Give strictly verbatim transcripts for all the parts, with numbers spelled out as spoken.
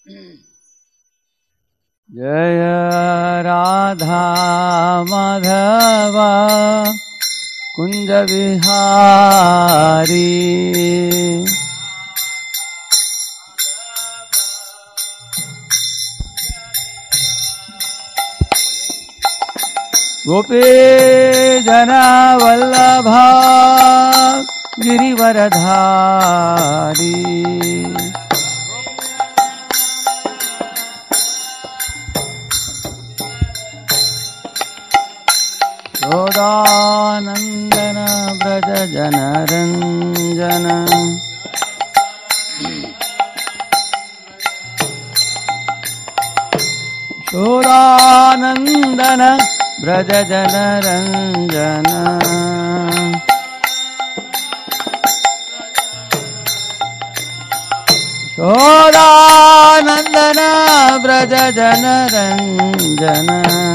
जय राधा माधवा कुंज विहारी गोपी जना वल्लभा गिरिवरधारी यशोदानंदन व्रज जनरंजन यशोदानंदन व्रज जनरंजन यशोदानंदन व्रज जनरंजन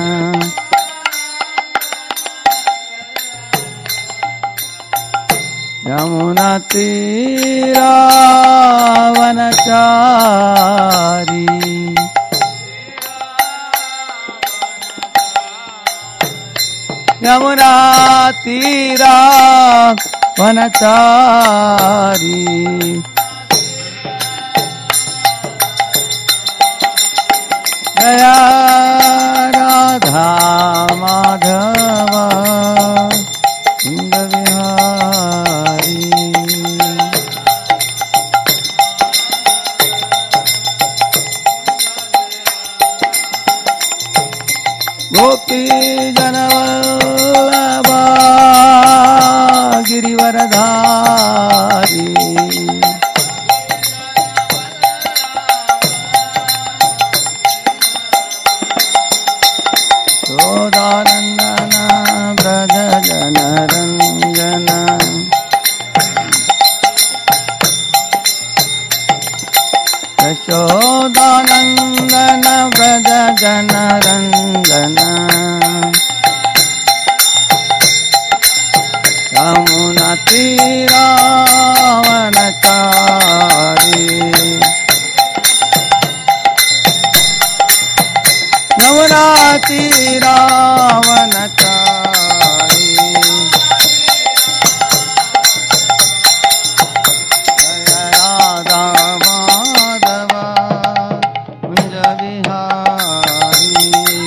यमुना तीरावनचारी यमुना तीरावनचारी जय राधा माधवा कुंज विहारी गोपी जनवल्लभा गिरिवरधारी यशोदानंदन व्रज जनरंजन यशोदानंदन व्रज जनरंजन यमुना तीरावनचारी यमुना तीरावनचारी जय राधा माधवा कुंज विहारी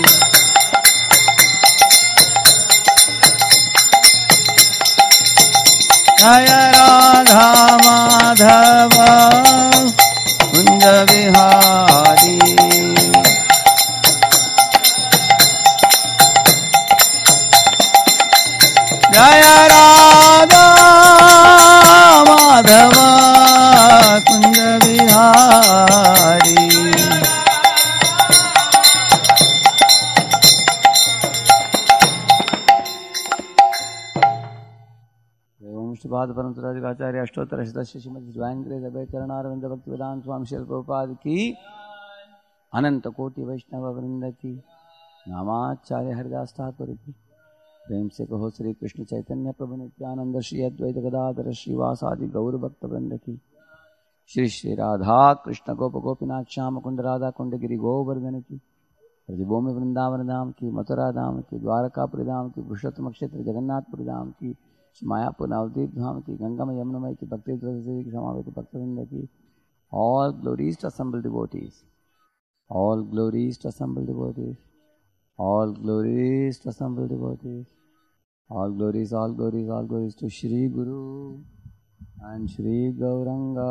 जय राधा माधवा कुंज विहारी जय राधा माधवा कुंज विहारी ओम श्रीपाद परमतराचार्य अष्टोत्तर शतस्य श्रीमद् divine grace Abhay Charanaravind Bhaktivedanta स्वामी शिल प्रभुपाद की अनंत कोटि वैष्णव वृंद की नामाचार्य हरिदास ठाकुर की प्रेम से कहो श्री कृष्ण चैतन्य प्रभु नित्यानंद श्री अद्वैत गदाधर श्रीवासादि गौर भक्त वृंद की श्री श्री राधा कृष्ण गोप गोपीनाथ श्याम कुंड राधा कुंड गिरि गोवर्धन की ब्रजभूमि वृंदावन धाम की मथुरा धाम की द्वारकापुरी धाम की पुरुषोत्तम क्षेत्र जगन्नाथपुरी धाम की मायापुर नवदीप धाम की गंगा में यमुनामय की भक्ति की समावेत भक्तवृंद की all glories to assembled devotees all glories to assembled devotees all glories to assembled devotees, all glories, all glories, all glories to Shri Guru and Shri Gauranga.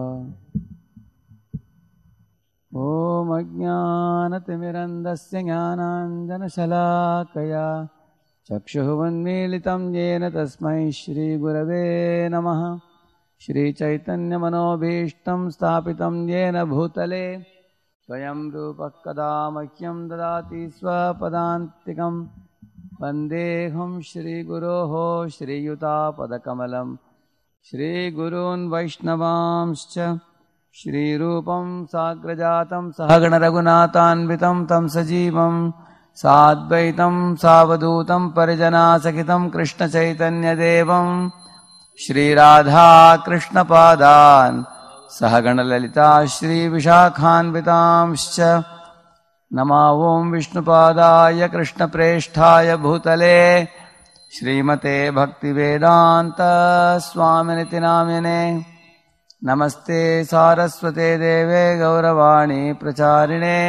Om Ajnanatimirandasya Jnananjanashalakaya Chakshuvanmilitam Yena Tasmai Shri Gurave Namaha. Shri Chaitanya Manobhishtam Sthapitam Yena Bhutale स्वयं रूपः कदा मह्यं ददाति स्वपदान्तिकं वन्देऽहं श्रीगुरोः श्रीयुतापदकमलं श्रीगुरून् वैष्णवांश्च श्रीरूपं साग्रजातं सहगणरघुनाथान्वितं तं सजीवं साद्वैतं सावधूतं परिजनासहितं कृष्णचैतन्यदेवं श्रीराधाकृष्णपादान् सहगणललिता श्रीविशाखान्वितांश्च नमो ॐ विष्णुपादाय कृष्णप्रेष्ठाय भूतले श्रीमते भक्तिवेदान्त स्वामिनिति नामिने नमस्ते सारस्वते देवे गौरवाणी प्रचारिणे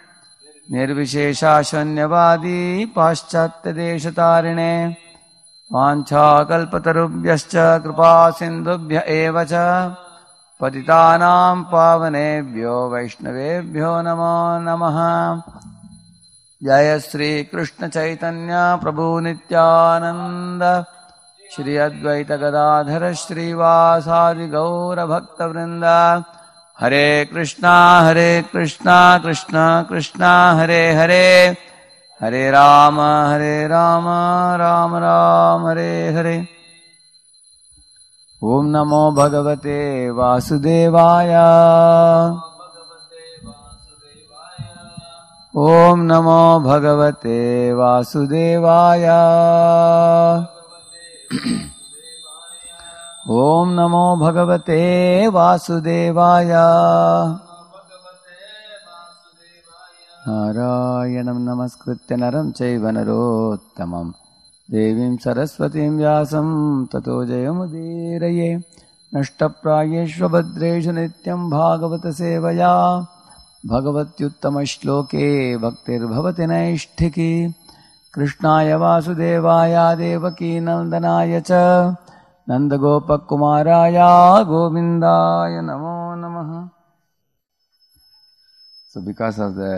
निर्विशेषाशून्यवादी पाश्चात्यदेशतारिणे वाञ्छाकल्पतरुभ्यश्च कृपा सिन्धुभ्य एव च पतितानां पावनेभ्यो वैष्णवेभ्यो नमो नमः। जय श्री कृष्ण चैतन्य प्रभु नित्यानंद श्री अद्वैत गदाधर श्रीवासादि गौर भक्तवृंद। हरे कृष्णा हरे कृष्णा कृष्णा कृष्णा हरे हरे हरे राम हरे राम राम राम हरे हरे। ओम नमो भगवते वासुदेवाय ओम नमो भगवते वासुदेवाय ओम नमो भगवते वासुदेवाय। नारायणं नमस्कृत्य नरं चैव नरोत्तमं देवीं सरस्वतीं व्यासं ततो जयमुदीरये। नष्टप्रायेषु भद्रेषु नित्यं भागवत सेवया भगवत्युत्तमश्लोके भक्तिर्भवति नैष्ठिकी। कृष्णाय वासुदेवाय देवकी नन्दनाय च नन्दगोपकुमाराय गोविन्दाय नमो नमः। So because of the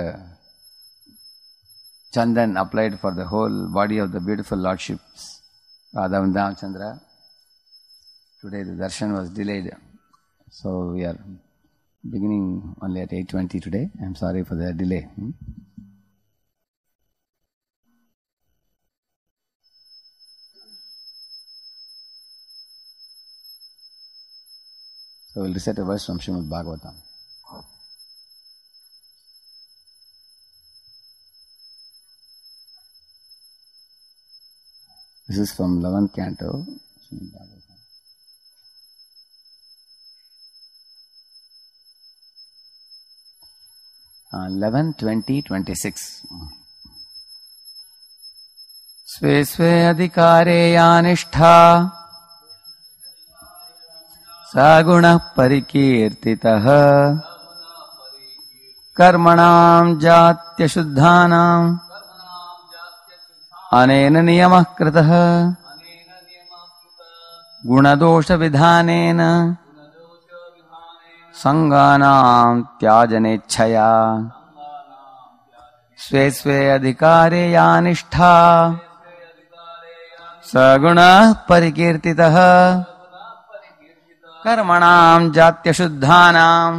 chandan applied for the whole body of the beautiful lordships Radha and Damchandra, today the darshan was delayed. So we are beginning only at eight twenty today. I am sorry for the delay. Hmm? So we'll recite a verse from Srimad Bhagavatam. This is from eleventh canto, Srimad Bhagavatam. Uh, eleven, twenty, twenty-six. स्वे स्वे अधिकारे या निष्ठा सगुणः परिकीर्तितः कर्मणां जात्यशुद्धानां अनेन नियमः कृतः गुणदोषविधानेन संगानां त्याजनेच्छया। स्वे स्वे अधिकारे या निष्ठा सगुणः परिकीर्तितः कर्मणां जात्यशुद्धानां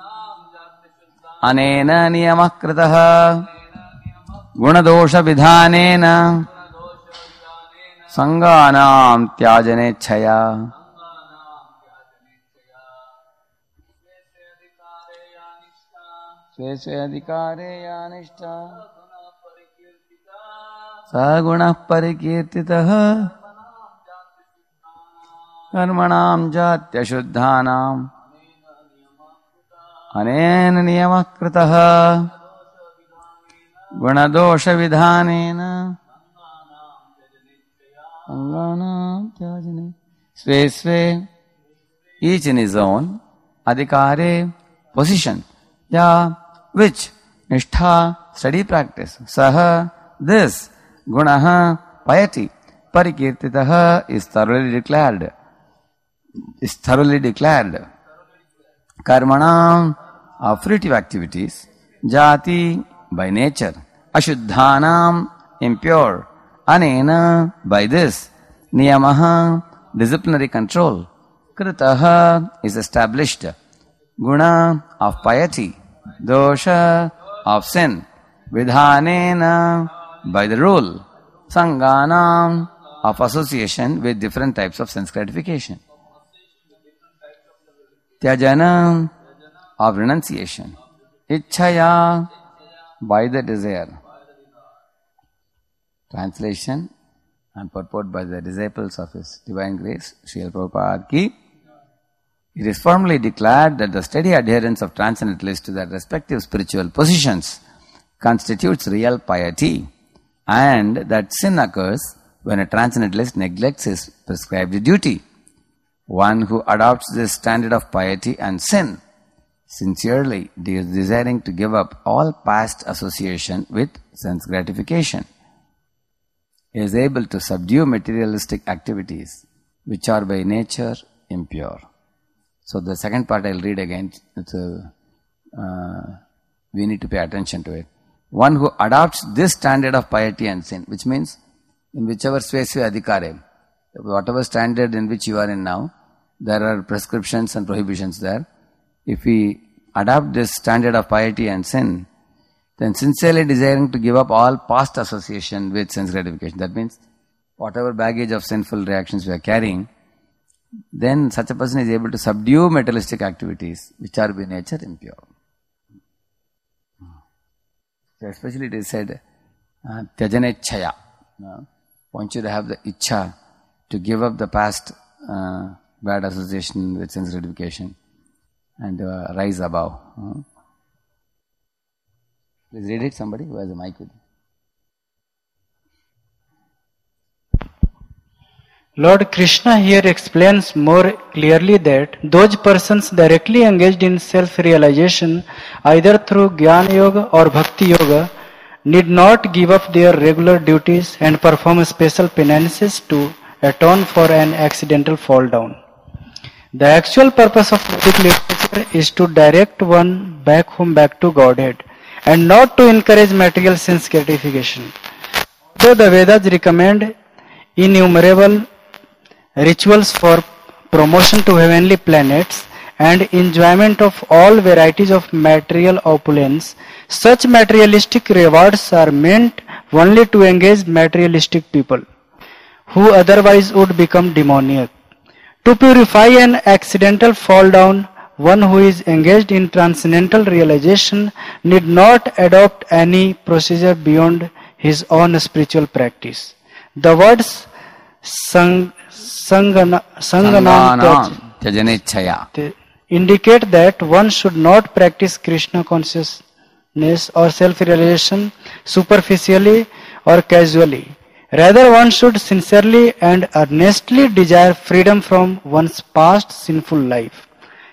अनेन नियमः कृतः गुणदोषविधानेन संगानां त्याजनेच्छया। स्वे स्वे अधिकारे या निष्ठा सगुणः परिकीर्तितः कर्मणां जात्यशुद्धानां अनेन नियमः कृतः गुणदोषविधानेन संगानां त्याजने। स्वे स्वे, each in his own, adhikare, position, ya, which, nishtha, study practice, saha, this, gunaha, piety, parikirtitaha is thoroughly declared, is thoroughly declared. Karmanam, of fruitive activities, jati, by nature, ashuddhanam, impure, anena, by this, niyamaha, disciplinary control, kritaha, is established, guna, of piety, dosha, of sin, vidhanena, by the rule, sanganam, of association with different types of sense gratification, tyajana, of renunciation, ichchaya, by the desire. Translation and purport by the disciples of His Divine Grace, Srila Prabhupada ki. It is firmly declared that the steady adherence of transcendentalists to their respective spiritual positions constitutes real piety, and that sin occurs when a transcendentalist neglects his prescribed duty. One who adopts this standard of piety and sin, sincerely desiring to give up all past association with sense gratification, is able to subdue materialistic activities which are by nature impure. So the second part I'll read again. It's a, uh, we need to pay attention to it. One who adopts this standard of piety and sin, which means in whichever svesve adhikare, whatever standard in which you are in now, there are prescriptions and prohibitions there. If we adopt this standard of piety and sin, then sincerely desiring to give up all past association with sense gratification, that means whatever baggage of sinful reactions we are carrying, then such a person is able to subdue materialistic activities which are by nature impure. So especially it is said, uh, tyajanechchaya. Uh, want you to have the ichcha to give up the past uh, bad association with sense gratification and uh, rise above. Uh. Please read it, somebody who has a mic with you. Lord Krishna here explains more clearly that those persons directly engaged in self-realization, either through Jnana Yoga or Bhakti Yoga, need not give up their regular duties and perform special penances to atone for an accidental fall down. The actual purpose of Vedic literature is to direct one back home, back to Godhead, and not to encourage material sense gratification. Though the Vedas recommend innumerable rituals for promotion to heavenly planets and enjoyment of all varieties of material opulence, such materialistic rewards are meant only to engage materialistic people, who otherwise would become demoniac. To purify an accidental fall down, one who is engaged in transcendental realization need not adopt any procedure beyond his own spiritual practice. The words sang, sangana, sanganam tyajanechchaya indicate that one should not practice Krishna consciousness or self-realization superficially or casually. Rather, one should sincerely and earnestly desire freedom from one's past sinful life.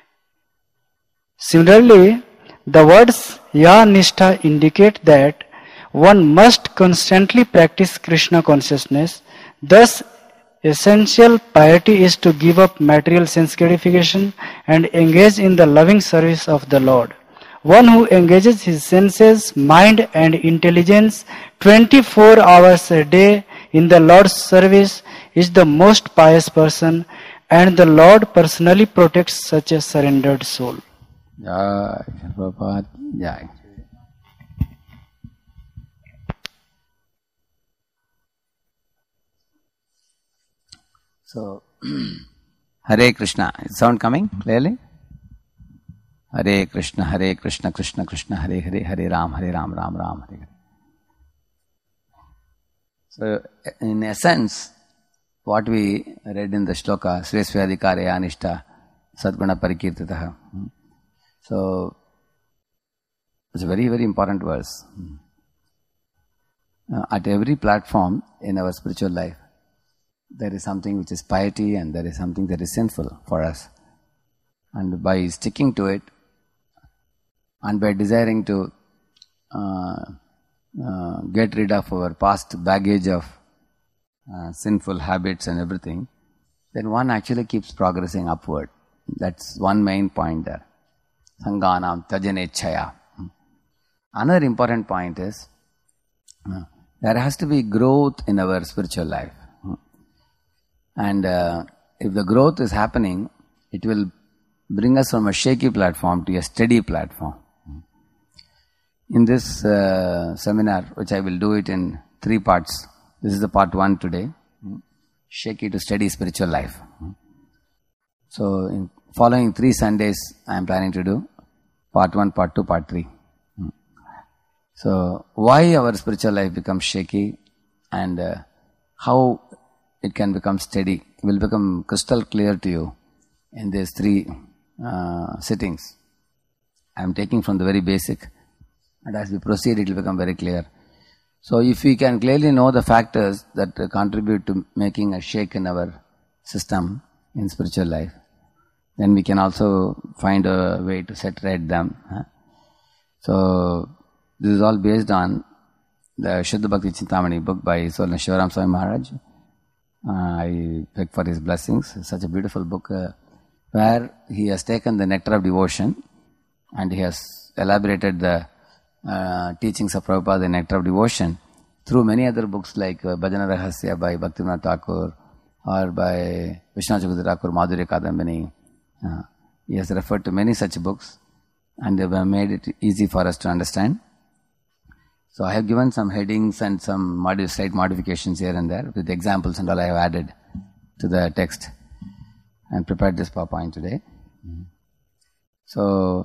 Similarly, the words Ya Nishtha indicate that one must constantly practice Krishna consciousness. Thus, essential piety is to give up material sense gratification and engage in the loving service of the Lord. One who engages his senses, mind and intelligence twenty-four hours a day in the Lord's service is the most pious person, and the Lord personally protects such a surrendered soul. Jai Prabhupada Jai. So, Hare Krishna. Is sound coming clearly? Hare Krishna, Hare Krishna, Krishna Krishna, Hare Hare, Hare Ram, Hare Ram, Ram Ram, Hare Hare. So, in essence, what we read in the shloka, Svesvadhikare Anishta Sadguna Parikirtitaha. So, it's a very, very important verse. Uh, at every platform in our spiritual life, there is something which is piety and there is something that is sinful for us. And by sticking to it, and by desiring to uh, uh, get rid of our past baggage of uh, sinful habits and everything, then one actually keeps progressing upward. That's one main point there. Sanganam tyajanechchaya. Another important point is, uh, there has to be growth in our spiritual life. And uh, if the growth is happening, it will bring us from a shaky platform to a steady platform. In this uh, seminar, which I will do it in three parts, this is the part one today, shaky to steady spiritual life. So, in following three Sundays, I am planning to do part one, part two, part three. So, why our spiritual life becomes shaky and uh, how it can become steady will become crystal clear to you in these three uh, sittings. I am taking from the very basic, and as we proceed, it will become very clear. So, if we can clearly know the factors that uh, contribute to making a shake in our system in spiritual life, then we can also find a way to set right them. Huh? So, this is all based on the Shuddha Bhakti Chintamani book by Solna Shivaram Swami Maharaj. Uh, I beg for his blessings. It's such a beautiful book uh, where he has taken the nectar of devotion and he has elaborated the uh, teachings of Prabhupada, the nectar of devotion, through many other books like uh, Bhajana Rahasya by Bhaktivinoda Thakur or by Vishwanath Chakravarti Thakur, Madhurya Kadambini. Uh, he has referred to many such books and they have made it easy for us to understand. So I have given some headings and some modi- slight modifications here and there with examples and all I have added to the text and prepared this PowerPoint today. So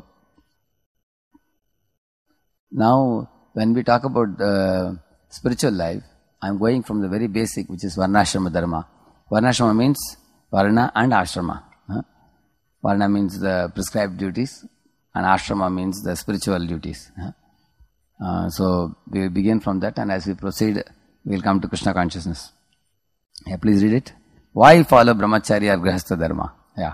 now when we talk about the spiritual life, I am going from the very basic, which is Varnashrama Dharma. Varnashrama means Varna and Ashrama. Huh? Varna means the prescribed duties and Ashrama means the spiritual duties. Huh? Uh, so we will begin from that, and as we proceed, we will come to Krishna consciousness. Yeah, please read it. Why follow Brahmacharya or Grihastha Dharma? Yeah.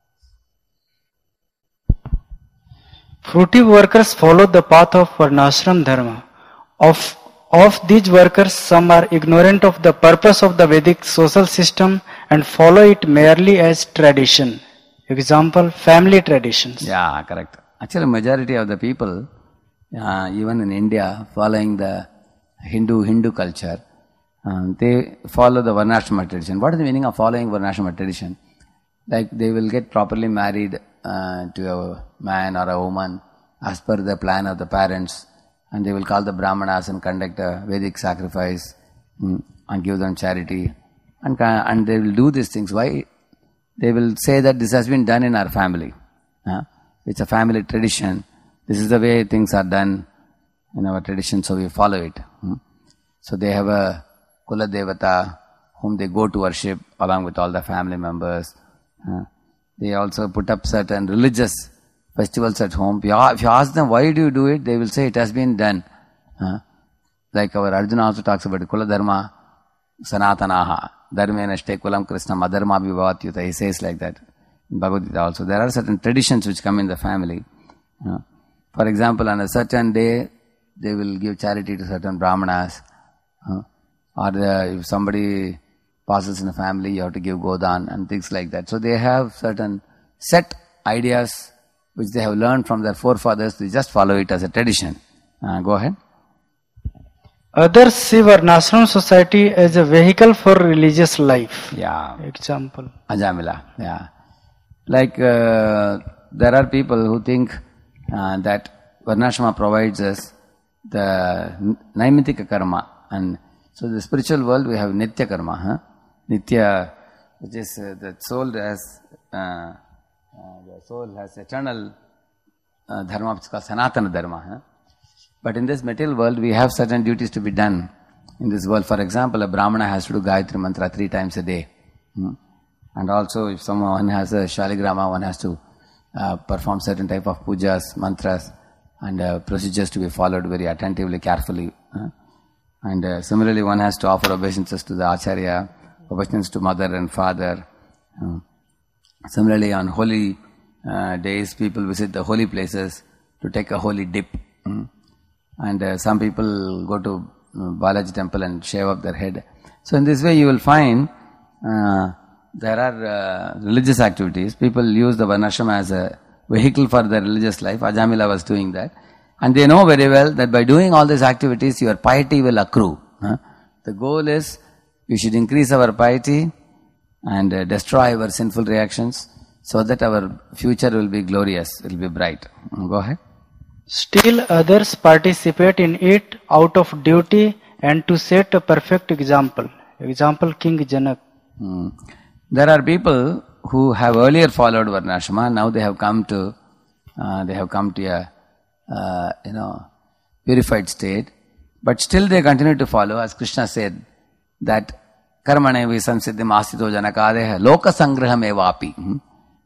Fruitive workers follow the path of Varnashram Dharma. Of, of these workers, some are ignorant of the purpose of the Vedic social system and follow it merely as tradition. Example, family traditions. Yeah, correct. Actually, majority of the people, uh, even in India, following the Hindu Hindu culture, um, they follow the Varnashrama tradition. What is the meaning of following Varnashrama tradition? Like they will get properly married uh, to a man or a woman as per the plan of the parents, and they will call the Brahmanas and conduct a Vedic sacrifice mm, and give them charity, and and they will do these things. Why? They will say that this has been done in our family. Uh, it's a family tradition. This is the way things are done in our tradition, so we follow it. Mm. So they have a Kula Devata whom they go to worship along with all the family members. Uh, they also put up certain religious festivals at home. If you ask them, why do you do it? They will say, it has been done. Uh, like our Arjuna also talks about Kula Dharma, Sanatanaha, Dharmena Shte Kulam Krishnam, Adharma Bhavatyuta. He says like that in Bhagavad Gita also. There are certain traditions which come in the family. Uh, for example, on a certain day, they will give charity to certain Brahmanas. Uh, or the, if somebody passes in a family, you have to give Godan and things like that. So they have certain set ideas which they have learned from their forefathers. They just follow it as a tradition. Uh, go ahead. Others see Varnashram society as a vehicle for religious life. Yeah. Example. Ajamila. Yeah. Like uh, there are people who think uh, that Varnashrama provides us the Naimittika karma. And so the spiritual world we have Nitya karma. Huh? Nitya, which is uh, the soul has uh, uh, the soul has eternal uh, dharma, which is called Sanatana dharma. Huh? But in this material world, we have certain duties to be done in this world. For example, a Brahmana has to do Gayatri Mantra three times a day. Hmm? And also, if someone has a Shaligrama, one has to uh, perform certain type of pujas, mantras, and uh, procedures to be followed very attentively, carefully. Huh? And uh, similarly, one has to offer obeisances to the Acharya, obeisances to mother and father. Uh, similarly, on holy uh, days, people visit the holy places to take a holy dip. Hmm? And uh, some people go to uh, Balaji temple and shave up their head. So in this way you will find uh, there are uh, religious activities. People use the Varnashrama as a vehicle for their religious life. Ajamila was doing that. And they know very well that by doing all these activities, your piety will accrue. Huh? The goal is we should increase our piety and uh, destroy our sinful reactions so that our future will be glorious, it will be bright. Go ahead. Still others participate in it out of duty and to set a perfect example. Example, King Janak. Hmm. There are people who have earlier followed Varnashrama, now they have come to, uh, they have come to a, uh, you know, purified state, but still they continue to follow, as Krishna said, that karmane visamsiddhim astito janakadeha loka sangraham evapi. Hmm?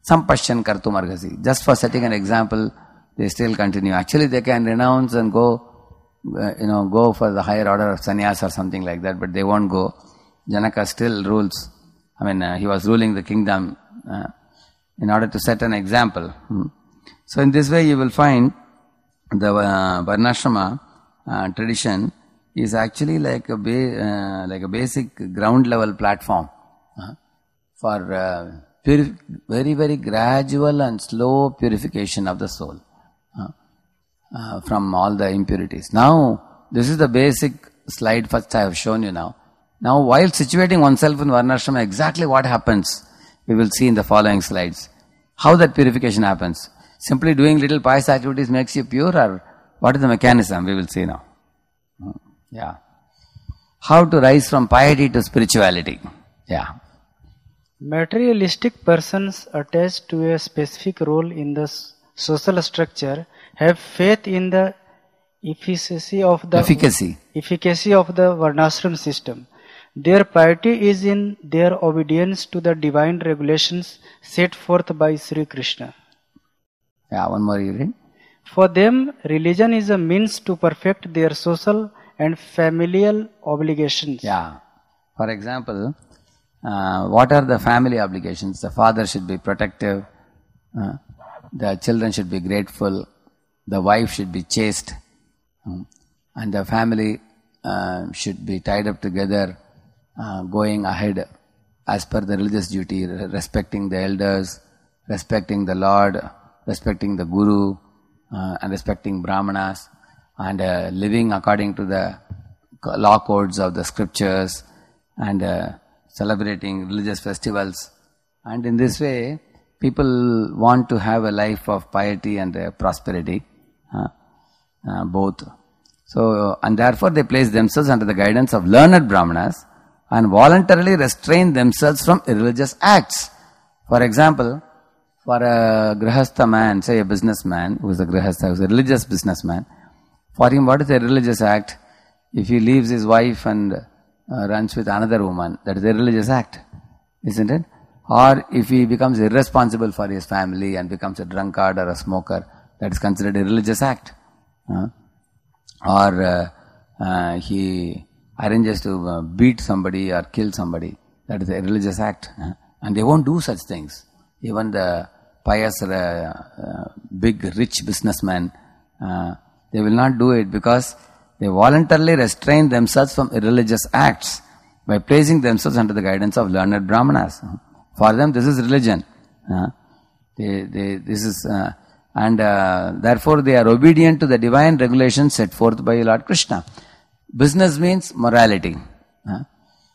Sampashyan kartum arhasi. Just for setting an example, they still continue. Actually, they can renounce and go, uh, you know, go for the higher order of sannyas or something like that, but they won't go. Janaka still rules. I mean, uh, he was ruling the kingdom uh, in order to set an example. Hmm. So in this way, you will find the uh, Varnashrama uh, tradition is actually like a ba- uh, like a basic ground level platform uh, for uh, puri- very very gradual and slow purification of the soul uh, uh, from all the impurities. Now, this is the basic slide first I have shown you now. Now, while situating oneself in Varnashrama, exactly what happens, we will see in the following slides. How that purification happens. Simply doing little pious activities makes you pure, or what is the mechanism? We will see now. Yeah. How to rise from piety to spirituality. Yeah. Materialistic persons attached to a specific role in the social structure have faith in the efficacy of the efficacy, efficacy of the Varnashram system. Their piety is in their obedience to the divine regulations set forth by Sri Krishna. Yeah, one more you read. For them, religion is a means to perfect their social and familial obligations. Yeah. For example, uh, what are the family obligations? The father should be protective, uh, the children should be grateful, the wife should be chaste, um, and the family uh, should be tied up together, uh, going ahead as per the religious duty, respecting the elders, respecting the Lord, respecting the Guru, uh, and respecting Brahmanas, and uh, living according to the law codes of the scriptures, and uh, celebrating religious festivals. And in this way, people want to have a life of piety and uh, prosperity, uh, uh, both. So, and therefore they place themselves under the guidance of learned Brahmanas and voluntarily restrain themselves from irreligious acts. For example, for a grihastha man, say a businessman who is a grihastha, who is a religious businessman, for him what is a religious act? If he leaves his wife and uh, runs with another woman, that is a religious act, isn't it? Or if he becomes irresponsible for his family and becomes a drunkard or a smoker, that is considered a religious act. Uh, or uh, uh, he arranges to uh, beat somebody or kill somebody, that is a religious act. Uh, and they won't do such things. Even the pious, uh, uh, big, rich businessmen, uh, they will not do it because they voluntarily restrain themselves from irreligious acts by placing themselves under the guidance of learned Brahmanas. For them, this is religion. Uh, they, they, this is, uh, and uh, therefore they are obedient to the divine regulations set forth by Lord Krishna. Business means morality. Uh,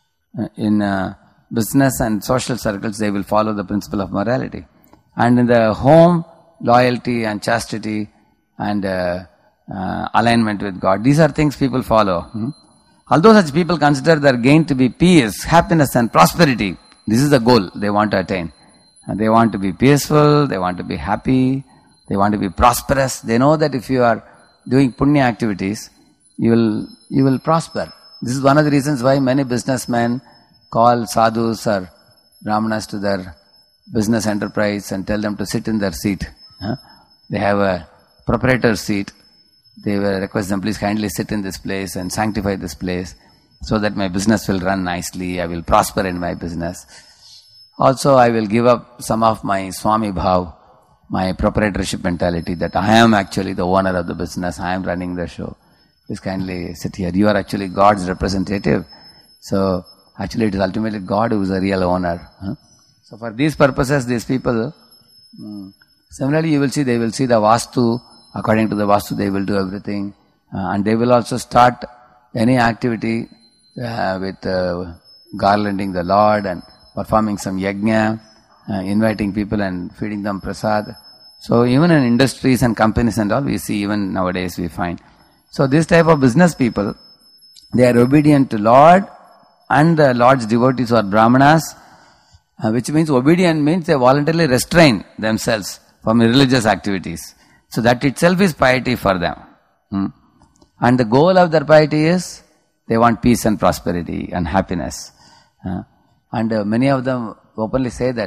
in uh, business and social circles, they will follow the principle of morality. And in the home, loyalty and chastity and uh, uh, alignment with God. These are things people follow. Hmm? Although such people consider their gain to be peace, happiness and prosperity, this is the goal they want to attain. And they want to be peaceful, they want to be happy, they want to be prosperous. They know that if you are doing punya activities, you will you will prosper. This is one of the reasons why many businessmen call sadhus or brahmanas to their business enterprise and tell them to sit in their seat. Huh? They have a proprietor's seat. They will request them, please kindly sit in this place and sanctify this place so that my business will run nicely, I will prosper in my business. Also, I will give up some of my Swami Bhav, my proprietorship mentality that I am actually the owner of the business, I am running the show. Please kindly sit here. You are actually God's representative. So, actually it is ultimately God who is the real owner. Huh? So, for these purposes, these people, um, similarly you will see, they will see the Vastu. According to the Vastu, they will do everything. Uh, and they will also start any activity uh, with uh, garlanding the Lord and performing some yajna, uh, inviting people and feeding them prasad. So even in industries and companies and all, we see even nowadays we find. So this type of business people, they are obedient to Lord and the Lord's devotees or brahmanas, uh, which means obedient means they voluntarily restrain themselves from religious activities. So that itself is piety for them. Hmm. And the goal of their piety is, they want peace and prosperity and happiness. Uh, and uh, many of them openly say that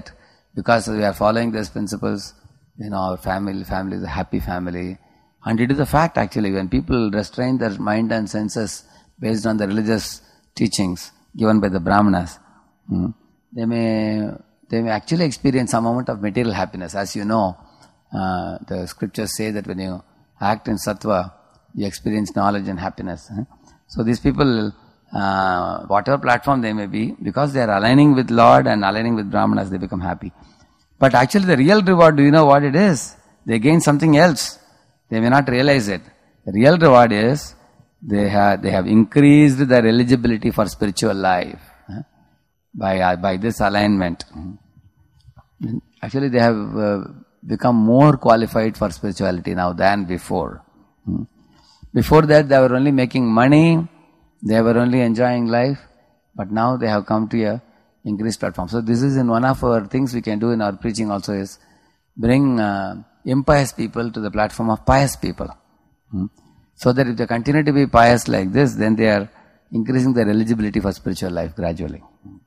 because we are following these principles, you know, our family, family is a happy family. And it is a fact actually, when people restrain their mind and senses based on the religious teachings given by the Brahmanas, hmm, they may they may actually experience some amount of material happiness. As you know, uh, the scriptures say that when you act in sattva, you experience knowledge and happiness. Huh? So these people, uh, whatever platform they may be, because they are aligning with Lord and aligning with Brahmanas, they become happy. But actually the real reward, do you know what it is? They gain something else. They may not realize it. The real reward is they have they have increased their eligibility for spiritual life huh? by uh, by this alignment. Actually, they have uh, become more qualified for spirituality now than before. Before that, they were only making money, they were only enjoying life, but now they have come to a increased platform. So this is in one of our things we can do in our preaching also, is bring uh, impious people to the platform of pious people. Hmm? So that if they continue to be pious like this, then they are increasing their eligibility for spiritual life gradually.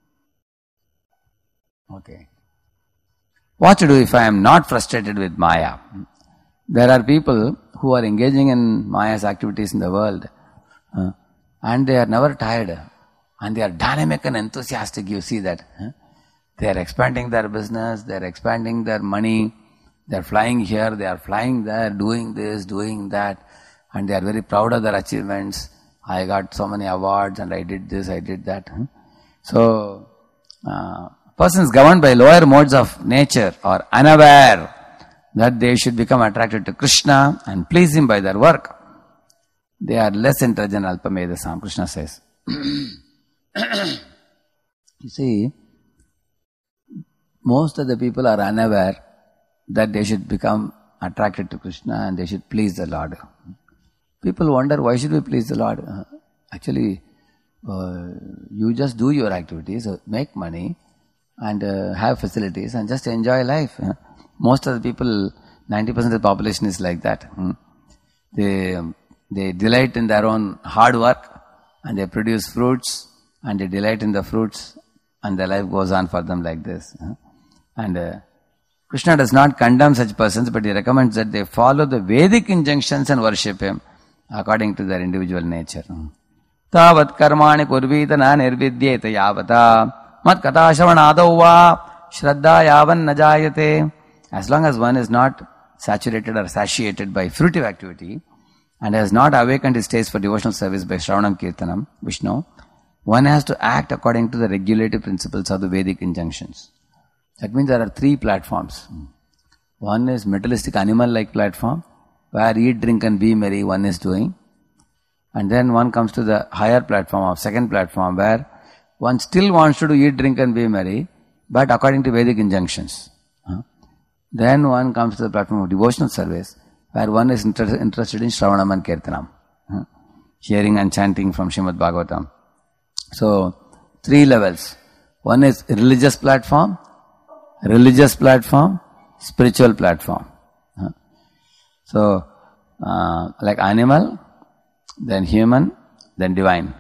Okay. What to do if I am not frustrated with Maya? There are people who are engaging in Maya's activities in the world uh, and they are never tired and they are dynamic and enthusiastic. You see that. Uh, they are expanding their business, they are expanding their money, they are flying here, they are flying there, doing this, doing that, and they are very proud of their achievements. I got so many awards and I did this, I did that. Uh. So, uh, persons governed by lower modes of nature are unaware that they should become attracted to Krishna and please Him by their work. They are less intelligent Alpamedasam, Krishna says. You see, most of the people are unaware that they should become attracted to Krishna and they should please the Lord. People wonder, why should we please the Lord? Uh, actually, uh, you just do your activities, uh, make money, and uh, have facilities and just enjoy life. Uh, most of the people, ninety percent of the population is like that. Mm. They um, they delight in their own hard work and they produce fruits and they delight in the fruits and their life goes on for them like this. Uh. And uh, Krishna does not condemn such persons, but He recommends that they follow the Vedic injunctions and worship Him according to their individual nature. Tavat karmani kurvita na nirvidyeta yavata mat kata shravanadau va shraddha yavan najayate. As long as one is not saturated or satiated by fruitive activity and has not awakened his taste for devotional service by Shravanam Kirtanam, Vishnu, one has to act according to the regulative principles of the Vedic injunctions. That means there are three platforms. One is materialistic animal-like platform, where eat, drink and be merry one is doing. And then one comes to the higher platform of second platform, where one still wants to do eat, drink and be merry, but according to Vedic injunctions. Then one comes to the platform of devotional service, where one is inter- interested in Shravanam and Kirtanam, hearing and chanting from Srimad Bhagavatam. So, three levels. One is religious platform, religious platform, spiritual platform. So, uh, like animal, then human, then divine.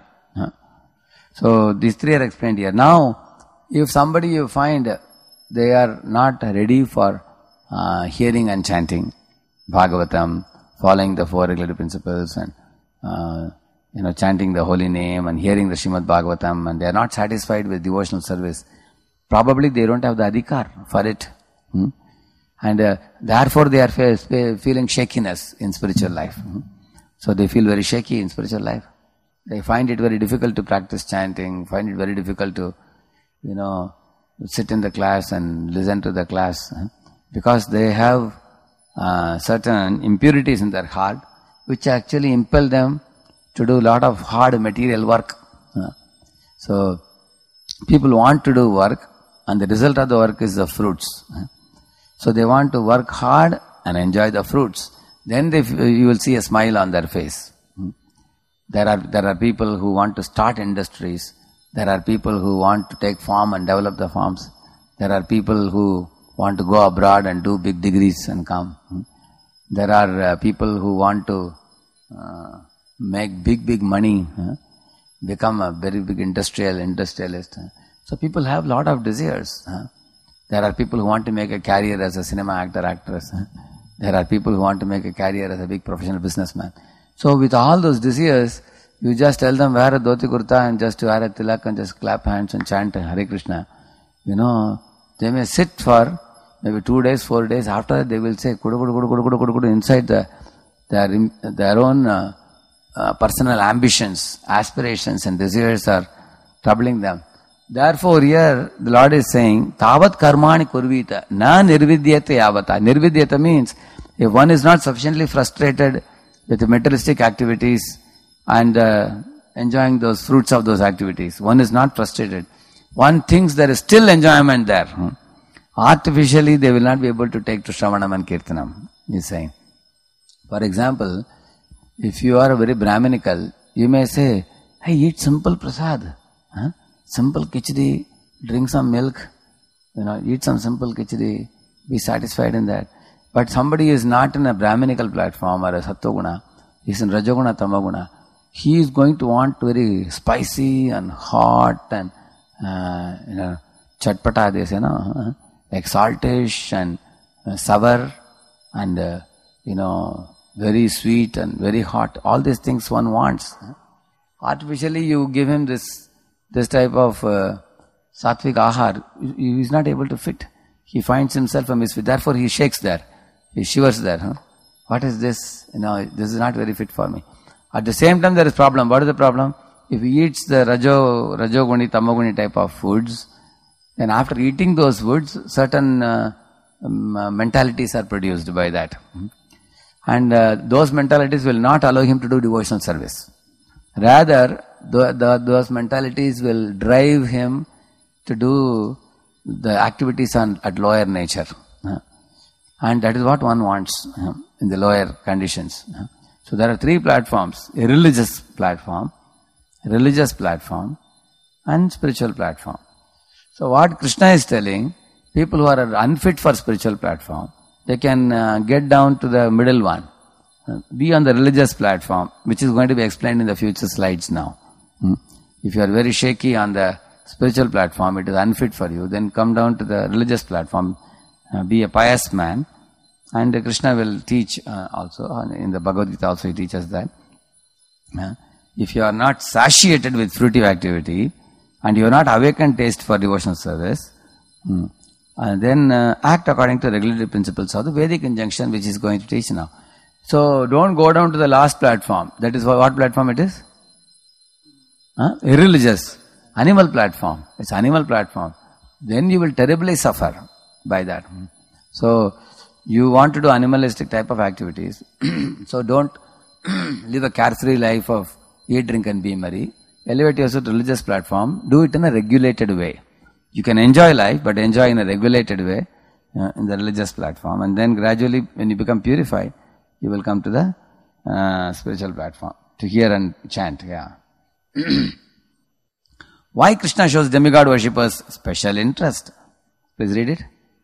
So, these three are explained here. Now, if somebody you find they are not ready for uh, hearing and chanting Bhagavatam, following the four regulative principles and uh, you know, chanting the holy name and hearing the Srimad Bhagavatam, and they are not satisfied with devotional service, probably they don't have the adhikar for it. Hmm? And uh, therefore they are fe- feeling shakiness in spiritual life. Hmm? So they feel very shaky in spiritual life. They find it very difficult to practice chanting, find it very difficult to, you know, sit in the class and listen to the class. Huh? Because they have uh, certain impurities in their heart, which actually impel them to do a lot of hard material work. Huh? So, people want to do work, and the result of the work is the fruits. Huh? So, they want to work hard and enjoy the fruits. Then they, you will see a smile on their face. Hmm? There are there are people who want to start industries. There are people who want to take farm and develop the farms. There are people who want to go abroad and do big degrees and come. Hmm? There are uh, people who want to uh, make big, big money, huh? Become a very big industrial industrialist. Huh? So people have lot of desires. Huh? There are people who want to make a career as a cinema actor, actress. There are people who want to make a career as a big professional businessman. So with all those desires, you just tell them wear a dhoti kurta and just wear a tilak and just clap hands and chant Hare Krishna. You know, they may sit for maybe two days, four days. After that, they will say kudu kudu kudu kudu kudu kudu kudu inside the their their own uh, uh, personal ambitions, aspirations, and desires are troubling them. Therefore, here the Lord is saying, Tavat karmani kurvita, na nirvidyate yavata. Nirvidyata means if one is not sufficiently frustrated with the materialistic activities and uh, enjoying those fruits of those activities, one is not frustrated. One thinks there is still enjoyment there. Hmm. Artificially, they will not be able to take to Shravanam and Kirtanam, he is saying. For example, if you are very Brahminical, you may say, hey, eat simple prasad. Huh? Simple khichdi, drink some milk, you know, eat some simple khichdi, be satisfied in that. But somebody is not in a Brahminical platform or a Sattoguna, he is in Rajoguna, Tamaguna. He is going to want very spicy and hot and, uh, you know, chatpata, they say, no, exaltish and uh, sour and, uh, you know, very sweet and very hot. All these things one wants. Artificially, you give him this this type of uh, sattvic ahar, he is not able to fit. He finds himself a misfit. Therefore, he shakes there. He shivers there. Huh? What is this? You know, this is not very fit for me. At the same time, there is problem. What is the problem? If he eats the rajo, rajoguni, tamoguni type of foods, then after eating those foods, certain uh, um, mentalities are produced by that. And uh, those mentalities will not allow him to do devotional service. Rather, the, the, those mentalities will drive him to do the activities on, at lower nature. And that is what one wants in the lower conditions. So there are three platforms: a religious platform, a religious platform, and spiritual platform. So what Krishna is telling, people who are unfit for spiritual platform, they can uh, get down to the middle one. Uh, be on the religious platform, which is going to be explained in the future slides now. Hmm? If you are very shaky on the spiritual platform, it is unfit for you, then come down to the religious platform, uh, be a pious man, and uh, Krishna will teach uh, also, uh, in the Bhagavad Gita also he teaches that. Uh, if you are not satiated with fruitive activity, and you are not awakened taste for devotional service, hmm, and then uh, act according to regulatory principles of the Vedic injunction, which is going to teach now. So don't go down to the last platform. That is what, what platform it is? Huh? Irreligious. Animal platform. It's animal platform. Then you will terribly suffer by that. So you want to do animalistic type of activities. So don't live a carefree life of eat, drink and be merry. Elevate yourself to religious platform. Do it in a regulated way. You can enjoy life, but enjoy in a regulated way uh, in the religious platform. And then gradually, when you become purified, you will come to the uh, spiritual platform to hear and chant. Yeah. Why Krishna shows demigod worshippers special interest? Please read it.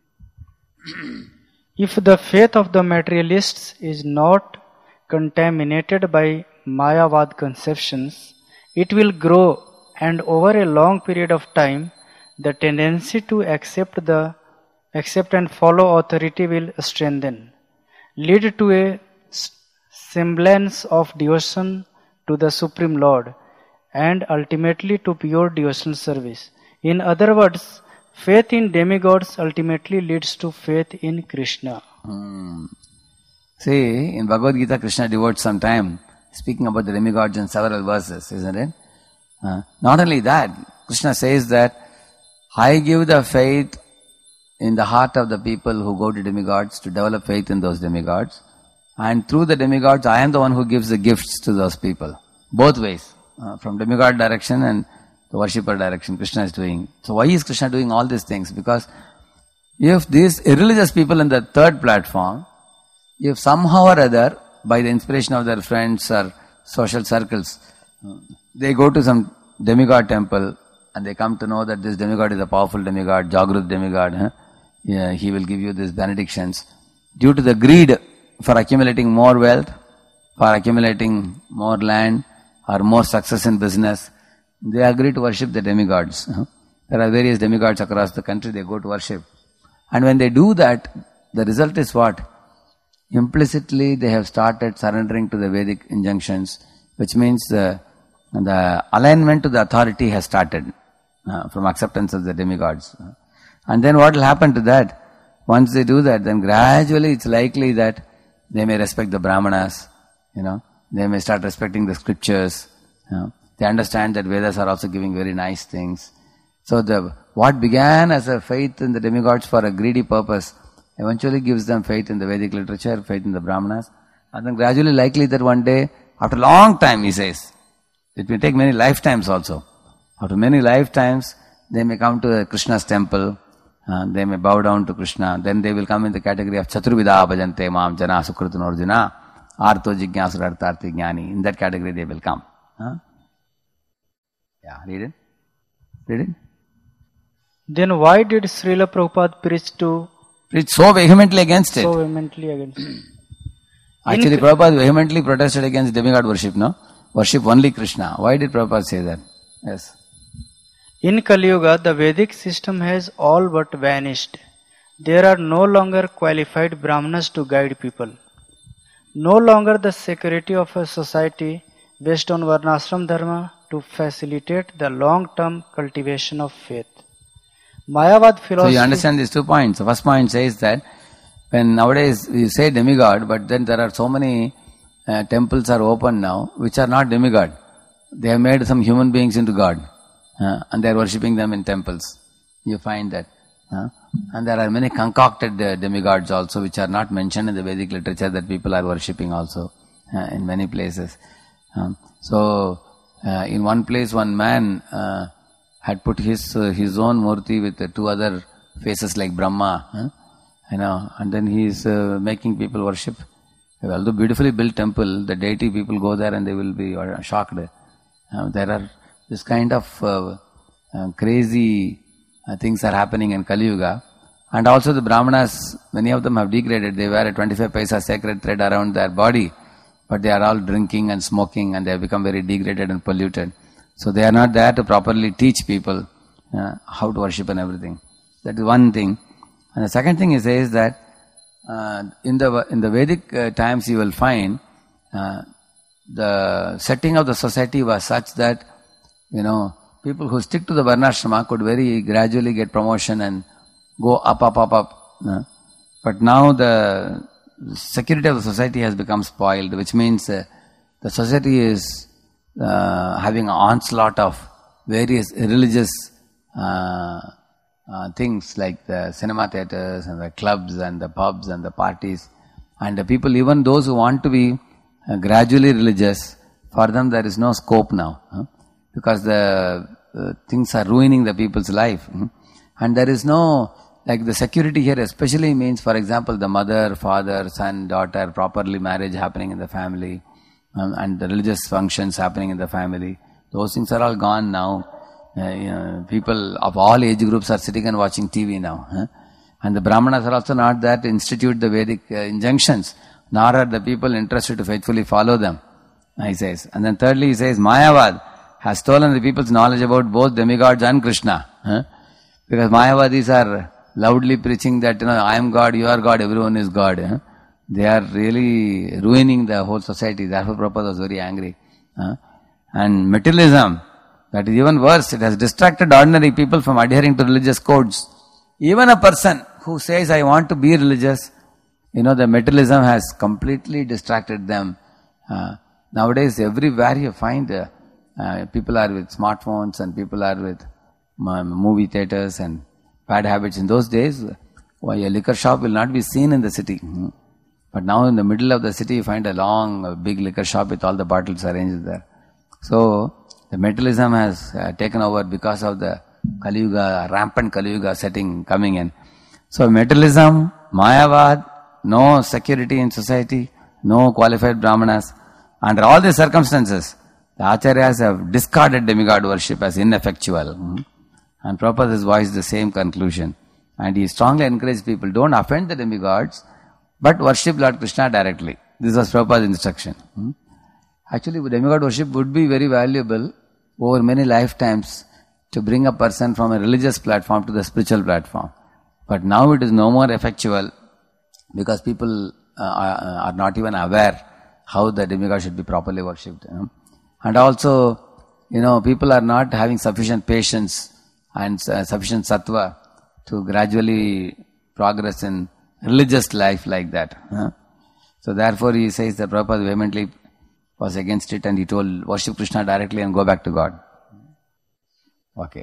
If the faith of the materialists is not contaminated by Mayavad conceptions, it will grow, and over a long period of time, the tendency to accept the accept and follow authority will strengthen, lead to a semblance of devotion to the Supreme Lord, and ultimately to pure devotional service. In other words, faith in demigods ultimately leads to faith in Krishna. Hmm. See, in Bhagavad Gita, Krishna devotes some time speaking about the demigods in several verses, isn't it? Uh, not only that, Krishna says that I give the faith in the heart of the people who go to demigods to develop faith in those demigods. And through the demigods, I am the one who gives the gifts to those people. Both ways. Uh, from demigod direction and the worshipper direction, Krishna is doing. So why is Krishna doing all these things? Because if these irreligious people in the third platform, if somehow or other, by the inspiration of their friends or social circles, they go to some demigod temple and they come to know that this demigod is a powerful demigod, Jagrut demigod, huh? Yeah, he will give you these benedictions. Due to the greed for accumulating more wealth, for accumulating more land, or more success in business, they agree to worship the demigods. Huh? There are various demigods across the country, they go to worship. And when they do that, the result is what? Implicitly they have started surrendering to the Vedic injunctions, which means the, the alignment to the authority has started uh, from acceptance of the demigods. And then what will happen to that? Once they do that, then gradually it's likely that they may respect the Brahmanas, you know, they may start respecting the scriptures, you know. They understand that Vedas are also giving very nice things. So the what began as a faith in the demigods for a greedy purpose eventually gives them faith in the Vedic literature, faith in the Brahmanas, and then gradually likely that one day, after a long time, he says, it may take many lifetimes also. After many lifetimes, they may come to Krishna's temple, uh, they may bow down to Krishna, then they will come in the category of Chaturvida bhajante mam jana sukritan arjuna arto jignasura artharthi jnani. In that category they will come. Huh? Yeah, read it. Read it. Then why did Srila Prabhupada preach to Preach so vehemently against it? so vehemently against it? Actually, In, Prabhupada vehemently protested against demigod worship, no? Worship only Krishna. Why did Prabhupada say that? Yes. in Kali Yuga, the Vedic system has all but vanished. There are no longer qualified Brahmanas to guide people. No longer the security of a society based on Varnashram Dharma to facilitate the long-term cultivation of faith. Mayavad So philosophy... you understand these two points. The first point says that when nowadays you say demigod, but then there are so many uh, temples are open now, which are not demigod. They have made some human beings into God. Uh, and they are worshipping them in temples. You find that. Uh, and there are many concocted uh, demigods also, which are not mentioned in the Vedic literature, that people are worshipping also uh, in many places. Um, so, uh, in one place, one man uh, had put his uh, his own murti with uh, two other faces like Brahma, huh? you know, and then he is uh, making people worship. Although beautifully built temple, the deity, people go there and they will be uh, shocked. Uh, there are this kind of uh, uh, crazy uh, things are happening in Kali Yuga. And also the Brahmanas, many of them have degraded. They wear a twenty-five paisa sacred thread around their body, but they are all drinking and smoking and they have become very degraded and polluted. So they are not there to properly teach people uh, how to worship and everything. That is one thing. And the second thing is, is that uh, in the in the Vedic uh, times you will find uh, the setting of the society was such that, you know, people who stick to the Varnashrama could very gradually get promotion and go up, up, up, up. Uh, but now the security of the society has become spoiled, which means uh, the society is uh, having an onslaught of various religious uh, uh, things like the cinema theaters and the clubs and the pubs and the parties. And the people, even those who want to be uh, gradually religious, for them there is no scope now. Huh? Because the uh, things are ruining the people's life. Hmm? And there is no, like the security here especially means, for example, the mother, father, son, daughter, properly marriage happening in the family, um, and the religious functions happening in the family. Those things are all gone now. Uh, you know, people of all age groups are sitting and watching T V now. Huh? And the Brahmanas are also not there to institute the Vedic uh, injunctions, nor are the people interested to faithfully follow them, he says. And then thirdly he says, Mayavad has stolen the people's knowledge about both demigods and Krishna. Huh? Because Mayavadis are loudly preaching that, you know, I am God, you are God, everyone is God. Huh? They are really ruining the whole society. Therefore Prabhupada was very angry. Huh? And materialism, that is even worse. It has distracted ordinary people from adhering to religious codes. Even a person who says, I want to be religious, you know, the materialism has completely distracted them. Uh, nowadays, everywhere you find uh, uh, people are with smartphones and people are with uh, movie theaters and bad habits. In those days, why a liquor shop will not be seen in the city. Mm-hmm. But now in the middle of the city, you find a long, uh, big liquor shop with all the bottles arranged there. So, the materialism has uh, taken over because of the Kali Yuga, rampant Kali Yuga setting coming in. So materialism, Mayavad, no security in society, no qualified Brahmanas. Under all these circumstances, the Acharyas have discarded demigod worship as ineffectual. Mm-hmm. And Prabhupada has voiced the same conclusion. And he strongly encouraged people, don't offend the demigods, but worship Lord Krishna directly. This was Prabhupada's instruction. Mm-hmm. Actually, demigod worship would be very valuable over many lifetimes to bring a person from a religious platform to the spiritual platform. But now it is no more effectual because people uh, are, are not even aware how the demigod should be properly worshipped. You know? And also, you know, people are not having sufficient patience and uh, sufficient sattva to gradually progress in religious life like that. Huh? So therefore he says that Prabhupada vehemently was against it and he told, worship Krishna directly and go back to God. Okay.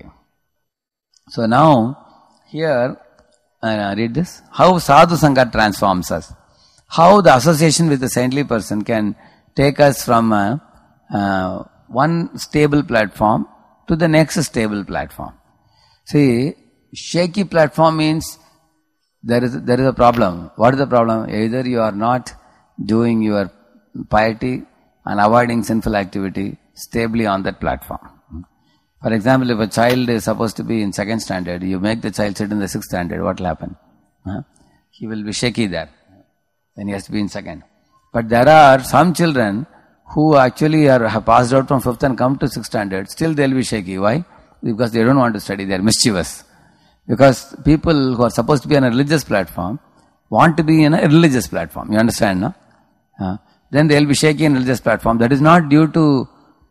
So now, here, uh, read this. How Sadhu Sangha transforms us. How the association with a saintly person can take us from uh, uh, one stable platform to the next stable platform. See, shaky platform means there is there is a problem. What is the problem? Either you are not doing your piety and avoiding sinful activity stably on that platform. For example, if a child is supposed to be in second standard, you make the child sit in the sixth standard, what will happen? Huh? He will be shaky there. Then he has to be in second. But there are some children who actually are have passed out from fifth and come to sixth standard, still they will be shaky. Why? Because they don't want to study, they are mischievous. Because people who are supposed to be on a religious platform want to be in a religious platform. You understand, no? Uh, then they will be shaky in religious platform. That is not due to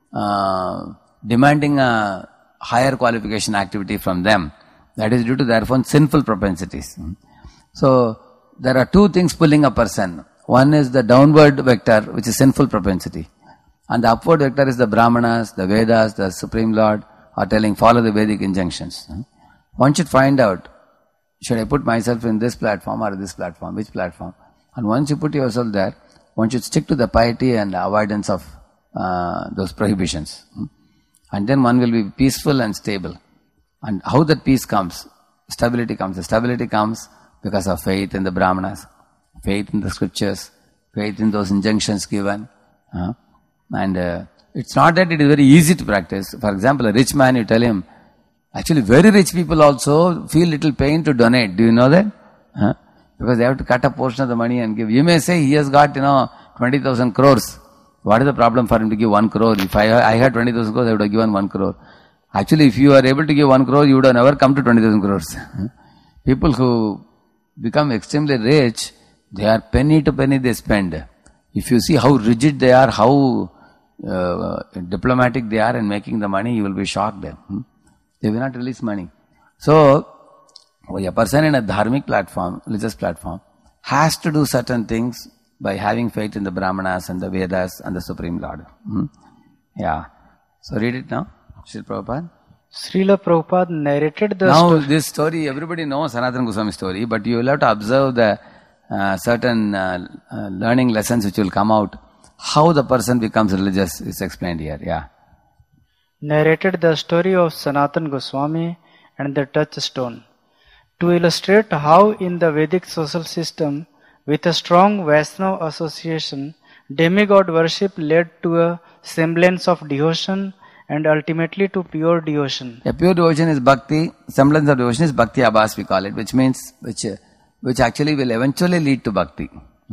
uh, demanding a higher qualification activity from them. That is due to their own sinful propensities. So, there are two things pulling a person. One is the downward vector, which is sinful propensity. And the upward vector is the Brahmanas, the Vedas, the Supreme Lord are telling, follow the Vedic injunctions. One should find out, should I put myself in this platform or this platform, which platform? And once you put yourself there, one should stick to the piety and avoidance of uh, those prohibitions. And then one will be peaceful and stable. And how that peace comes? Stability comes. The stability comes because of faith in the Brahmanas, faith in the scriptures, faith in those injunctions given. Uh, and uh, it's not that it is very easy to practice. For example, a rich man, you tell him, actually very rich people also feel little pain to donate. Do you know that? Uh, because they have to cut a portion of the money and give. You may say he has got, you know, twenty thousand crores. What is the problem for him to give one crore? If I, I had twenty thousand crores, I would have given one crore. Actually, if you are able to give one crore, you would have never come to twenty thousand crores. People who become extremely rich, they are penny to penny they spend. If you see how rigid they are, how uh, diplomatic they are in making the money, you will be shocked. Hmm? They will not release money. So, a person in a dharmic platform, religious platform, has to do certain things by having faith in the Brahmanas and the Vedas and the Supreme Lord. Hmm? Yeah. So read it now, Srila Prabhupada. Srila Prabhupada narrated the Now sto- this story, everybody knows Sanatana Goswami story, but you will have to observe the uh, certain uh, uh, learning lessons which will come out. How the person becomes religious is explained here. Yeah. narrated the story of Sanatana Goswami and the touchstone to illustrate how in the Vedic social system with a strong Vaishnava association, demigod worship led to a semblance of devotion and ultimately to pure devotion. A pure devotion is bhakti, semblance of devotion is bhakti abhas we call it, which means, which which actually will eventually lead to bhakti.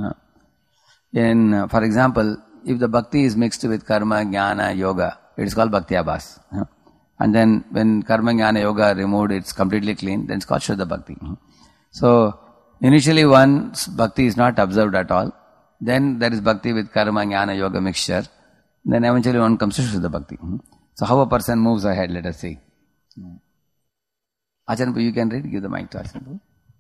In, uh, for example, if the bhakti is mixed with karma, jnana, yoga, it is called bhakti abhas. And then when karma, jnana, yoga removed, it's completely clean, then it's called Shuddha bhakti. So, initially one's bhakti is not observed at all. Then there is bhakti with karma, jnana, yoga mixture. Then eventually one comes to Shuddha bhakti. So how a person moves ahead, let us see. Acharya, you can read, give the mic to Acharya.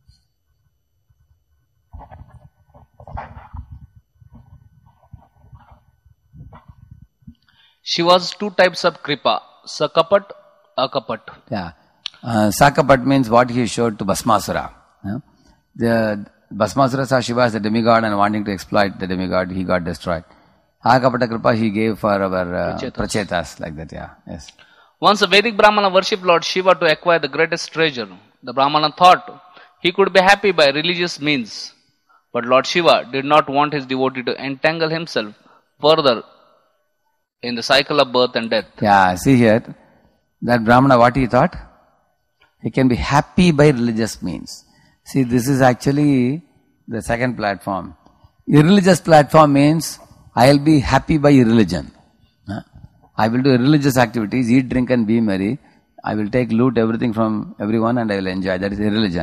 She was two types of kripa, sakapat, akapat. Yeah. Uh, Sakapat means what he showed to Bhasmasura. Yeah? The Bhasmasura saw Shiva as the demigod and wanting to exploit the demigod, he got destroyed. Akapata kripa he gave for our uh, Prachetas. prachetas, like that, yeah. Yes. Once a Vedic Brahmana worshipped Lord Shiva to acquire the greatest treasure. The Brahmana thought he could be happy by religious means. But Lord Shiva did not want his devotee to entangle himself further in the cycle of birth and death. Yeah, see here, that Brahmana, what he thought? He can be happy by religious means. See, this is actually the second platform. Irreligious platform means, I will be happy by religion. Huh? I will do religious activities, eat, drink and be merry. I will take loot everything from everyone and I will enjoy. That is irreligion.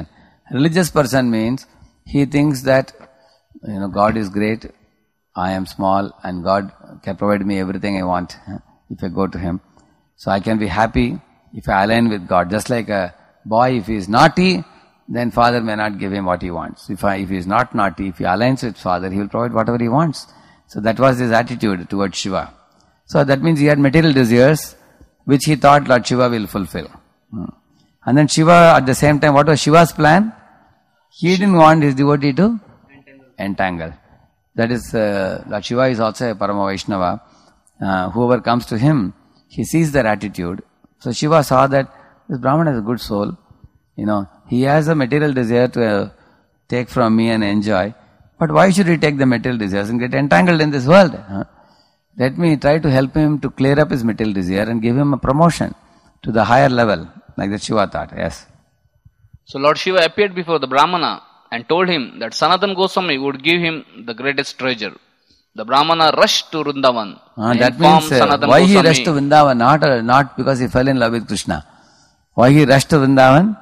Religious person means he thinks that, you know, God is great, I am small, and God can provide me everything I want if I go to Him. So I can be happy if I align with God. Just like a boy, if he is naughty, then father may not give him what he wants. If I, if he is not naughty, if he aligns with father, he will provide whatever he wants. So that was his attitude towards Shiva. So that means he had material desires, which he thought Lord Shiva will fulfill. Hmm. And then Shiva, at the same time, what was Shiva's plan? He didn't want his devotee to entangle. That is, uh, Lord Shiva is also a Parama Vaishnava. Uh, whoever comes to him, he sees their attitude. So Shiva saw that this Brahman has a good soul. You know, he has a material desire to uh, take from me and enjoy. But why should he take the material desires and get entangled in this world? Huh? Let me try to help him to clear up his material desire and give him a promotion to the higher level, like that Shiva thought. Yes. So Lord Shiva appeared before the Brahmana and told him that Sanatana Goswami would give him the greatest treasure. The Brahmana rushed to Vrindavan. Uh, that means uh, why he rushed to Vrindavan? Not, uh, not because he fell in love with Krishna. Why he rushed to Vrindavan?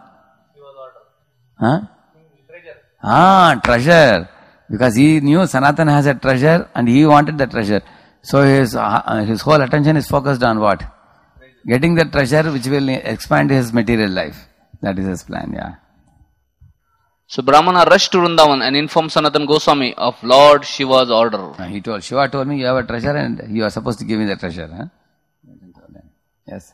Huh? Treasure. Ah, treasure. Because he knew Sanatana has a treasure and he wanted the treasure. So his uh, his whole attention is focused on what? Getting the treasure which will expand his material life. That is his plan, yeah. So Brahmana rushed to Vrindavan and informed Sanatana Goswami of Lord Shiva's order. Uh, he told, Shiva told me you have a treasure and you are supposed to give me the treasure. Huh? Yes.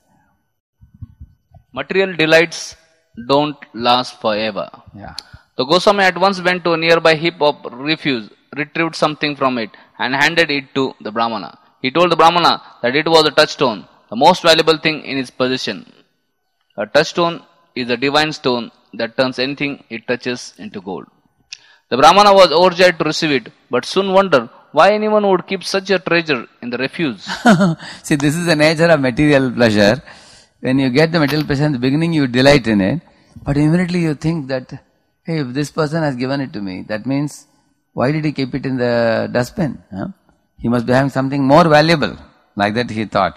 Material delights don't last forever. Yeah. The Goswami at once went to a nearby heap of refuse, retrieved something from it, and handed it to the Brahmana. He told the Brahmana that it was a touchstone, the most valuable thing in his possession. A touchstone is a divine stone that turns anything it touches into gold. The Brahmana was overjoyed to receive it, but soon wondered why anyone would keep such a treasure in the refuse. See, this is the nature of material pleasure. When you get the material pleasure in the beginning, you delight in it, but immediately you think that, hey, if this person has given it to me, that means, why did he keep it in the dustbin? Huh? He must be having something more valuable. Like that he thought.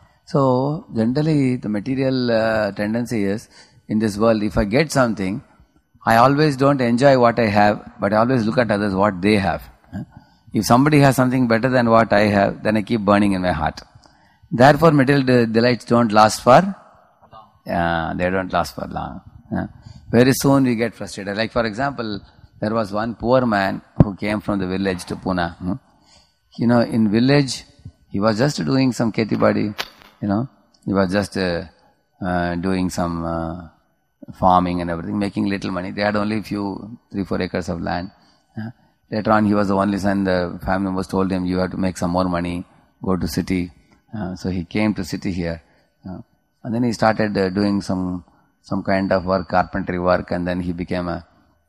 So, generally, the material uh, tendency is, in this world, if I get something, I always don't enjoy what I have, but I always look at others what they have. Huh? If somebody has something better than what I have, then I keep burning in my heart. Therefore, material de- delights don't last for, uh, they don't last for long. Huh? Very soon we get frustrated. Like for example, there was one poor man who came from the village to Pune. Hmm? You know, in village, he was just doing some kheti badi, you know, he was just uh, uh, doing some uh, farming and everything, making little money. They had only few, three, four acres of land. Huh? Later on, he was the only son. The family members told him, you have to make some more money, go to city. Uh, so he came to city here. Uh, and then he started uh, doing some some kind of work, carpentry work, and then he became a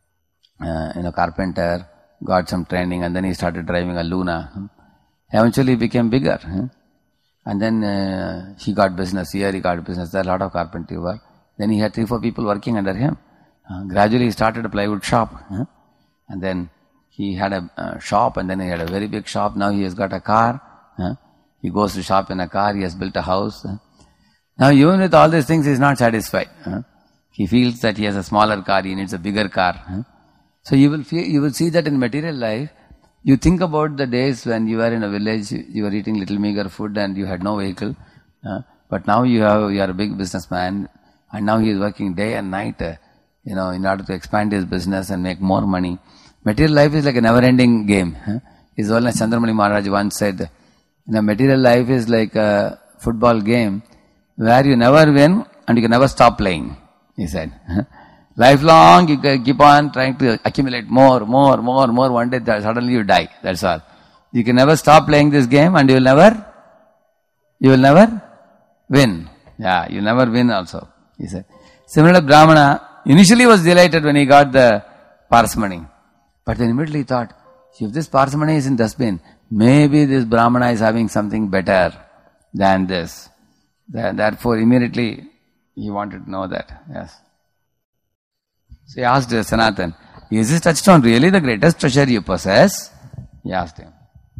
uh, you know carpenter, got some training, and then he started driving a Luna. Eventually he became bigger. Huh? And then uh, he got business here, he got business there, a lot of carpentry work. Then he had three, four people working under him. Uh, gradually he started a plywood shop. Huh? And then he had a uh, shop, and then he had a very big shop. Now he has got a car. Huh? He goes to shop in a car, he has built a house. Huh? Now even with all these things, he is not satisfied. Huh? He feels that he has a smaller car, he needs a bigger car. Huh? So you will feel, you will see that in material life, you think about the days when you were in a village, you were eating little meager food and you had no vehicle. Uh, but now you have, you are a big businessman, and now he is working day and night, uh, you know, in order to expand his business and make more money. Material life is like a never-ending game. Huh? His Holiness Chandramani Maharaj once said, you know, material life is like a football game where you never win and you can never stop playing, he said. Lifelong, you keep on trying to accumulate more, more, more, more. One day, suddenly you die. That's all. You can never stop playing this game, and you will never, you will never win. Yeah, you never win also, he said. Similarly, Brahmana initially was delighted when he got the parsimony. But then immediately he thought, if this parsimony is in dustbin, maybe this Brahmana is having something better than this. Therefore, immediately he wanted to know that. Yes. So he asked Sanatan, is this touchstone really the greatest treasure you possess? He asked him.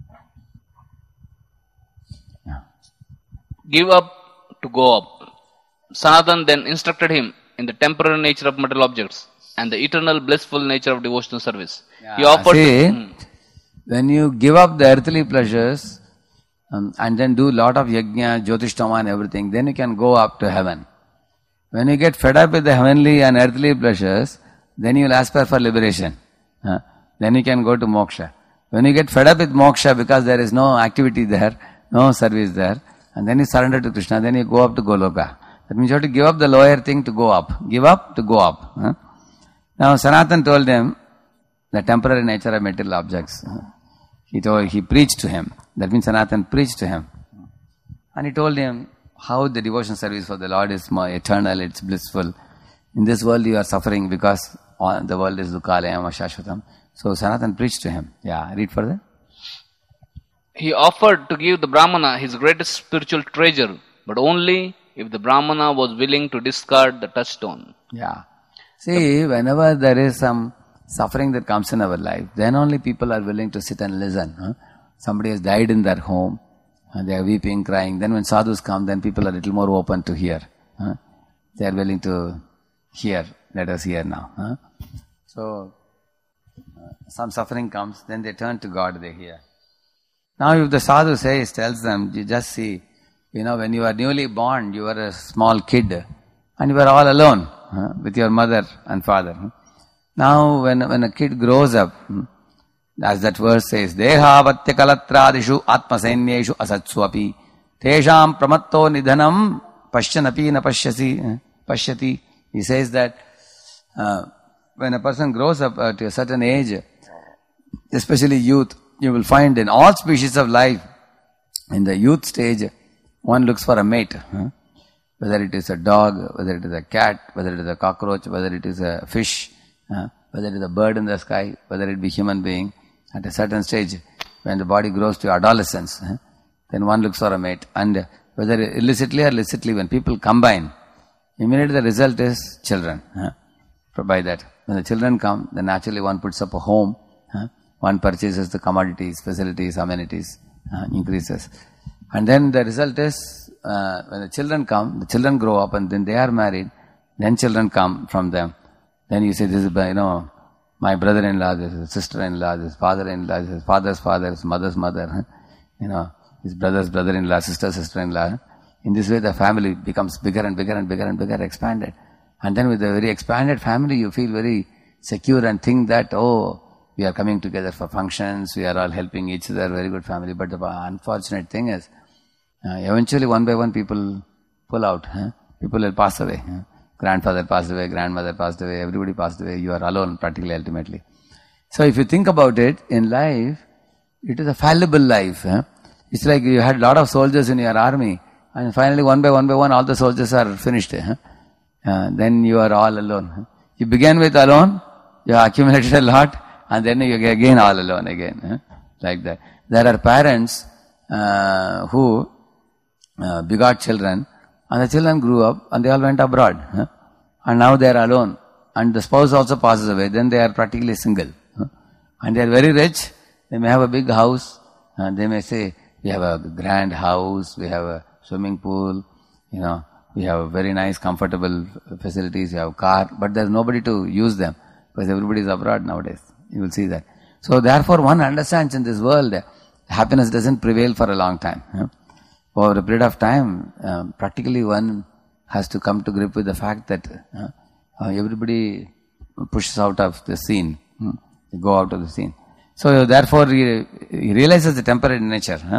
Yeah. Give up to go up. Sanatan then instructed him in the temporary nature of material objects. and the eternal blissful nature of devotional service. Yeah, He offered see, to, Hmm. when you give up the earthly pleasures um, and then do lot of yajna, jyotishtama and everything, then you can go up to heaven. When you get fed up with the heavenly and earthly pleasures, then you will aspire for liberation. Huh? Then you can go to moksha. When you get fed up with moksha because there is no activity there, no service there, and then you surrender to Krishna, then you go up to Goloka. That means you have to give up the lower thing to go up. Give up to go up. Huh? Now Sanatan told them the temporary nature of material objects. He told, he preached to him. That means Sanatan preached to him. And he told him how the devotion service for the Lord is more eternal, it's blissful. In this world you are suffering because the world is dukhalayam ashashvatam. So Sanatan preached to him. Yeah, read further. He offered to give the Brahmana his greatest spiritual treasure, but only if the Brahmana was willing to discard the touchstone. Yeah. See, whenever there is some suffering that comes in our life, then only people are willing to sit and listen. Huh? Somebody has died in their home, and they are weeping, crying. Then when sadhus come, then people are a little more open to hear. Huh? They are willing to hear. Let us hear now. Huh? So, uh, some suffering comes, then they turn to God, they hear. Now if the sadhu says, tells them, you just see, you know, when you are newly born, you were a small kid, and you were all alone huh, with your mother and father. Huh? Now when, when a kid grows up, as that verse says, Deha vatya kalatradishu atmasainyeshu asatswapi tesham pramatto nidhanam pashyanapi na pashyasi pashyati. He says that uh, when a person grows up uh, to a certain age, especially youth, you will find in all species of life, in the youth stage, one looks for a mate. Huh? Whether it is a dog, whether it is a cat, whether it is a cockroach, whether it is a fish, uh, whether it is a bird in the sky, whether it be human being. At a certain stage, when the body grows to adolescence, huh? then one looks for a mate. And whether illicitly or licitly, when people combine, immediately the result is children. Huh? By that, when the children come, then naturally one puts up a home. Huh? One purchases the commodities, facilities, amenities, uh, increases. And then the result is, uh, when the children come, the children grow up and then they are married, then children come from them. Then you say, this is, you know, my brother-in-law, this is sister-in-law, this is father-in-law, this is father's father, this is mother's mother, huh? you know, his brother's brother-in-law, sister's sister-in-law. In this way, the family becomes bigger and bigger and bigger and bigger, expanded. And then with a very expanded family, you feel very secure and think that, oh, we are coming together for functions, we are all helping each other, very good family. But the unfortunate thing is, uh, eventually one by one people pull out. Huh? People will pass away. Huh? Grandfather passed away, grandmother passed away, everybody passed away. You are alone practically ultimately. So if you think about it, in life, it is a fallible life. Huh? It's like you had a lot of soldiers in your army and finally one by one by one all the soldiers are finished. Huh? Uh, then you are all alone. Huh? You began with alone, you have accumulated a lot, and then you get again all alone again. Huh? Like that. There are parents uh, who uh, begot children, and the children grew up and they all went abroad. Huh? And now they are alone. And the spouse also passes away. Then they are practically single. Huh? And they are very rich. They may have a big house. And they may say, we have a grand house, we have a swimming pool, you know, we have very nice, comfortable facilities, we have a car, but there is nobody to use them because everybody is abroad nowadays. You will see that. So therefore one understands in this world, happiness doesn't prevail for a long time. Huh? For a period of time, um, practically one has to come to grip with the fact that uh, uh, everybody pushes out of the scene. Hmm? They go out of the scene. So therefore he, he realizes the temporary nature. Huh?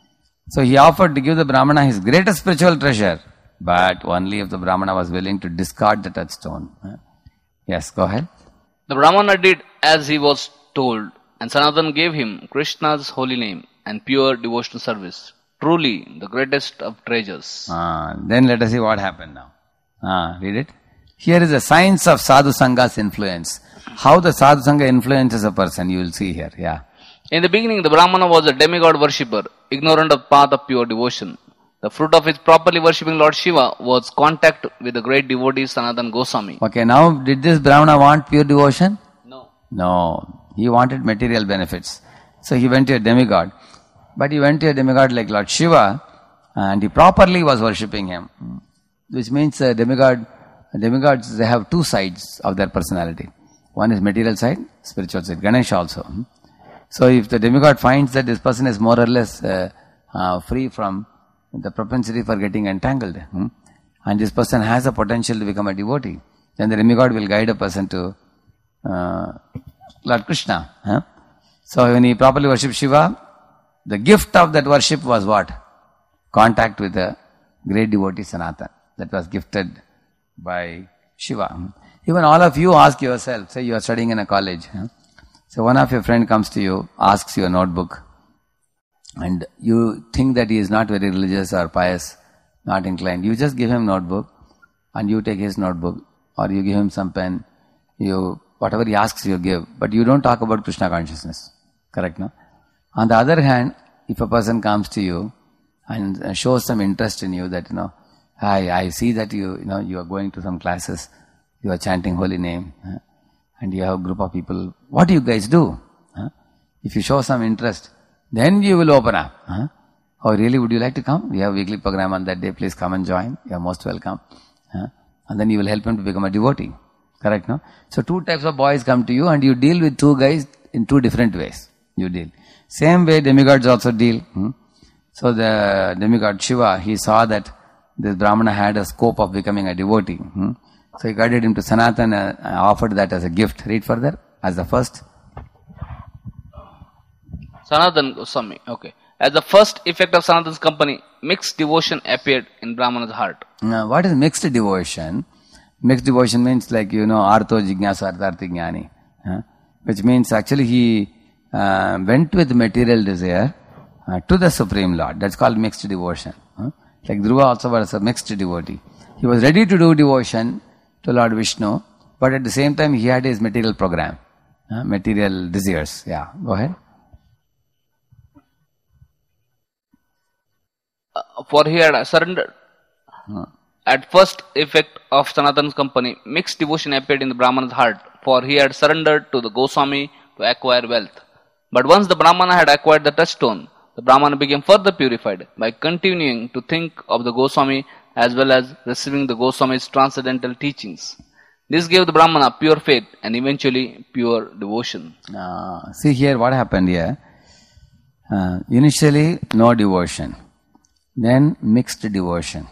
So he offered to give the Brahmana his greatest spiritual treasure, but only if the Brahmana was willing to discard the touchstone. Huh? Yes, go ahead. The Brahmana did as he was told, and Sanatan gave him Krishna's holy name and pure devotional service. Truly the greatest of treasures. Ah, then let us see what happened now. Ah, read it. Here is the science of Sadhu Sanga's influence. How the Sadhu Sangha influences a person, you will see here. Yeah. In the beginning, the Brahmana was a demigod worshipper, ignorant of the path of pure devotion. The fruit of his properly worshipping Lord Shiva was contact with the great devotee Sanatan Goswami. Okay, now did this Brahmana want pure devotion? No. No. He wanted material benefits. So he went to a demigod. But he went to a demigod like Lord Shiva and he properly was worshipping him. Which means a demigod demigods, they have two sides of their personality. One is material side, spiritual side. Ganesha also. So if the demigod finds that this person is more or less uh, uh, free from the propensity for getting entangled, hmm, and this person has a potential to become a devotee, then the demigod will guide a person to uh, Lord Krishna. Huh? So when he properly worshipped Shiva, the gift of that worship was what? Contact with the great devotee Sanatan. That was gifted by Shiva. Even all of you ask yourself, say you are studying in a college. Huh? So one of your friend comes to you, asks you a notebook, and you think that he is not very religious or pious, not inclined. You just give him notebook, and you take his notebook, or you give him some pen, you whatever he asks you give, but you don't talk about Krishna consciousness. Correct, no? On the other hand, if a person comes to you and shows some interest in you, that, you know, I, I see that you, you know, you are going to some classes, you are chanting holy name, huh? And you have a group of people, what do you guys do? Huh? If you show some interest, then you will open up. Huh? Oh, really, would you like to come? We have a weekly program on that day, please come and join. You are most welcome. Huh? And then you will help him to become a devotee. Correct, no? So two types of boys come to you and you deal with two guys in two different ways. You deal. Same way demigods also deal. Hmm? So the demigod Shiva, he saw that this Brahmana had a scope of becoming a devotee. Hmm? So he guided him to Sanatan and offered that as a gift. Read further, as the first. Sanatan Goswami, okay. As the first effect of Sanatan's company, mixed devotion appeared in Brahmana's heart. Now, what is mixed devotion? Mixed devotion means like, you know, artho jignasa artharthi jnani. Huh? Which means actually he uh, went with material desire uh, to the Supreme Lord. That's called mixed devotion. Huh? Like Dhruva also was a mixed devotee. He was ready to do devotion to Lord Vishnu, but at the same time he had his material program, uh, material desires. Yeah, go ahead. Uh, for he had surrendered. Huh. At first effect of Sanatan's company, mixed devotion appeared in the Brahmana's heart, for he had surrendered to the Goswami to acquire wealth. But once the Brahmana had acquired the touchstone, the Brahmana became further purified by continuing to think of the Goswami as well as receiving the Goswami's transcendental teachings. This gave the Brahmana pure faith and eventually pure devotion. Uh, see here what happened here. Uh, initially no devotion, then mixed devotion.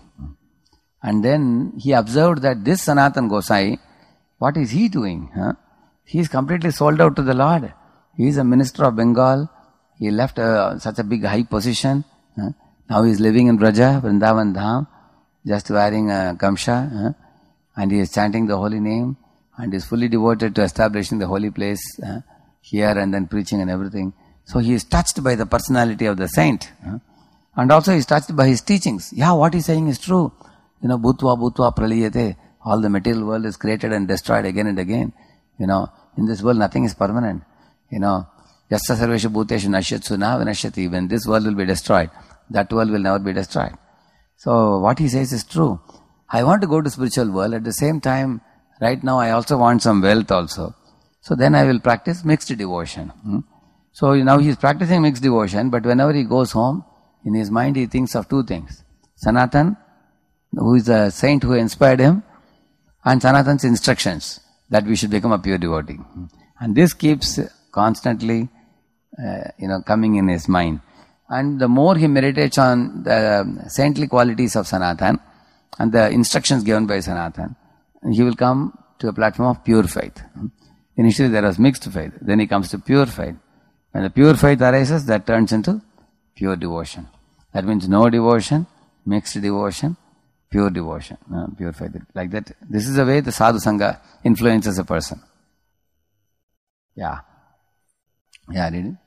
And then he observed that this Sanatan Gosai, what is he doing? Huh? He is completely sold out to the Lord. He is a minister of Bengal. He left uh, such a big high position. Huh? Now he is living in Braja, Vrindavan Dham, just wearing a gamsha. Huh? And he is chanting the holy name. And is fully devoted to establishing the holy place huh? here and then preaching and everything. So he is touched by the personality of the saint. Huh? And also he is touched by his teachings. Yeah, what he is saying is true. You know, bhutva bhutva praliyate, all the material world is created and destroyed again and again. You know, in this world nothing is permanent. You know, yassa sarveshu bhuteshu nashyatsu na vinashyati. When this world will be destroyed, that world will never be destroyed. So what he says is true. I want to go to spiritual world. At the same time, right now I also want some wealth also. So then I will practice mixed devotion. Hmm? So now he is practicing mixed devotion, but whenever he goes home, in his mind he thinks of two things. Sanatan, who is a saint who inspired him, and Sanatan's instructions that we should become a pure devotee. And this keeps constantly, uh, you know, coming in his mind. And the more he meditates on the saintly qualities of Sanatan and the instructions given by Sanatan, he will come to a platform of pure faith. Initially there was mixed faith, then he comes to pure faith. When the pure faith arises, that turns into pure devotion. That means no devotion, mixed devotion, pure devotion, uh, pure faith. Like that. This is the way the sadhu sangha influences a person. Yeah. Yeah, read it.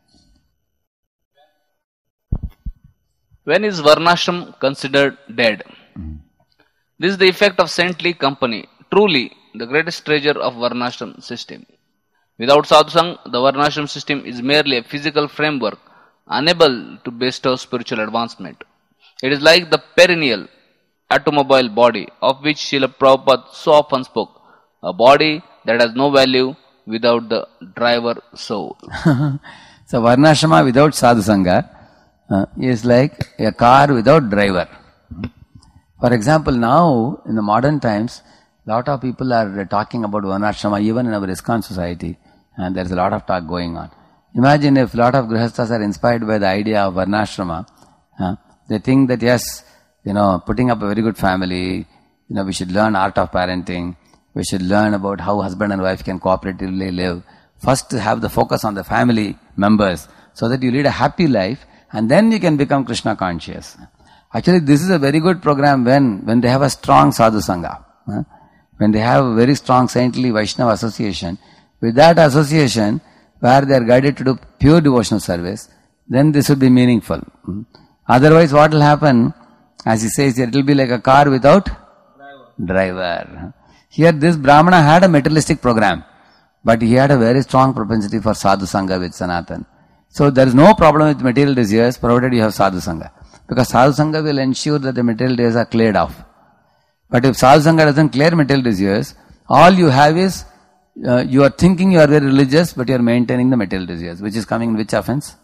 When is Varnashram considered dead? Mm-hmm. This is the effect of saintly company. Truly, the greatest treasure of Varnashram system. Without sadhusang, the Varnashram system is merely a physical framework, unable to bestow spiritual advancement. It is like the perennial automobile body of which Srila Prabhupada so often spoke, a body that has no value without the driver soul. So Varnashrama without sadhusanga uh, is like a car without driver. For example, now in the modern times, lot of people are talking about Varnashrama even in our ISKCON society, and there's a lot of talk going on. Imagine if a lot of Grihasthas are inspired by the idea of Varnashrama. Uh, they think that yes, you know, putting up a very good family, you know, we should learn art of parenting, we should learn about how husband and wife can cooperatively live. First have the focus on the family members so that you lead a happy life, and then you can become Krishna conscious. Actually, this is a very good program when, when they have a strong sadhu sangha. Uh, when they have a very strong saintly Vaishnava association. With that association, where they are guided to do pure devotional service, then this will be meaningful. Hmm. Otherwise, what will happen, as he says here, it will be like a car without driver. driver. Here, this Brahmana had a materialistic program, but he had a very strong propensity for sadhu sangha with Sanatan. So, there is no problem with material desires, provided you have sadhu sangha. Because sadhu sangha will ensure that the material desires are cleared off. But if sadhu sangha doesn't clear material desires, all you have is, uh, you are thinking you are very religious, but you are maintaining the material desires, which is coming in which offense?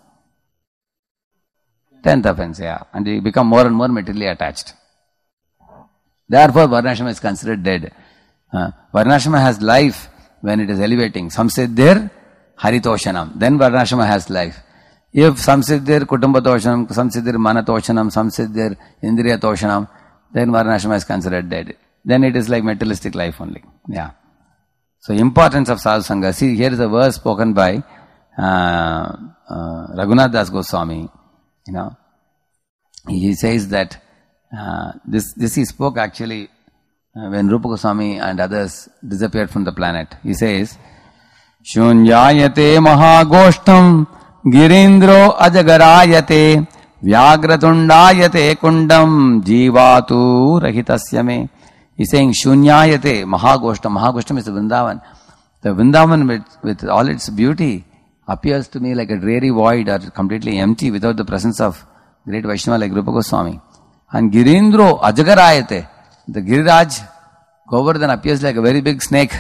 Tenth offense, yeah. And you become more and more materially attached. Therefore, Varnashrama is considered dead. Uh, Varnashrama has life when it is elevating. Samsiddhir Haritoshanam. Then Varnashrama has life. If Samsiddhir Kutumba Toshanam, Samsiddhir Mana Toshanam, Samsiddhir Indriya Toshanam, then Varnashrama is considered dead. Then it is like materialistic life only. Yeah. So, importance of sadhu sangha. See, here is a verse spoken by uh, uh, Raghunath Das Goswami. You know, he says that uh, this this he spoke actually uh, when Rupa Goswami and others disappeared from the planet. He says, Shunyayate Mahagoshtam Girindro Ajagarayate Vyagratundayate Kundam Jivatu Rahitasya Me. He's saying Shunyayate Mahagoshtam. Mahagoshtam is the Vrindavan. The Vrindavan with, with all its beauty appears to me like a dreary void or completely empty without the presence of great Vaishnava like Rupa Goswami. And Girindro Ajagarayate. The Giriraj Govardhan appears like a very big snake.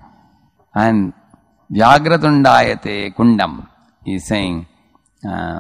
And Vyagratundayate Kundam. He is saying uh,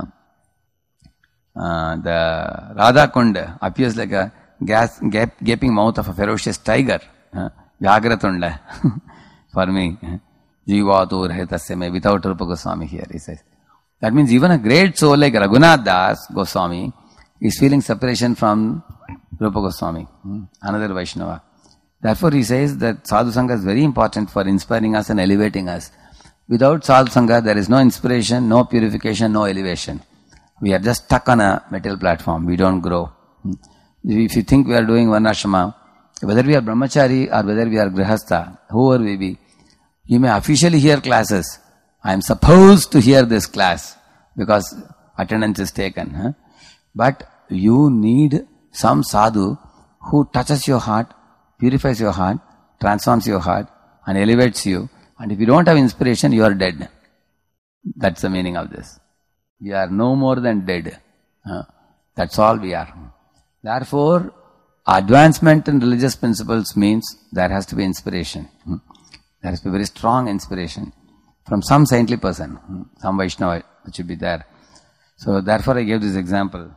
uh, the Radha Kunda appears like a gas, gap, gaping mouth of a ferocious tiger. Uh, Vyagratunda. For me. Jivatu Rahitasya Me. Without Rupa Goswami here, he says. That means even a great soul like Raghunath Das Goswami is feeling separation from Rupa Goswami, another Vaishnava. Therefore, he says that sadhu sangha is very important for inspiring us and elevating us. Without sadhu sangha, there is no inspiration, no purification, no elevation. We are just stuck on a material platform. We don't grow. If you think we are doing Varnashrama, whether we are brahmachari or whether we are grihastha, whoever we be, you may officially hear classes. I am supposed to hear this class because attendance is taken. Huh? But you need some sadhu who touches your heart, purifies your heart, transforms your heart and elevates you. And if you don't have inspiration, you are dead. That's the meaning of this. We are no more than dead. Huh? That's all we are. Therefore, advancement in religious principles means there has to be inspiration. There has to be very strong inspiration from some saintly person, some Vaishnava which should be there. So therefore I gave this example.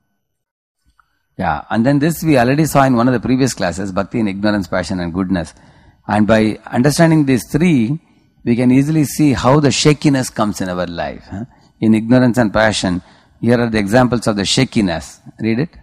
Yeah, and then this we already saw in one of the previous classes, Bhakti in ignorance, passion and goodness. And by understanding these three, we can easily see how the shakiness comes in our life. In ignorance and passion, here are the examples of the shakiness. Read it.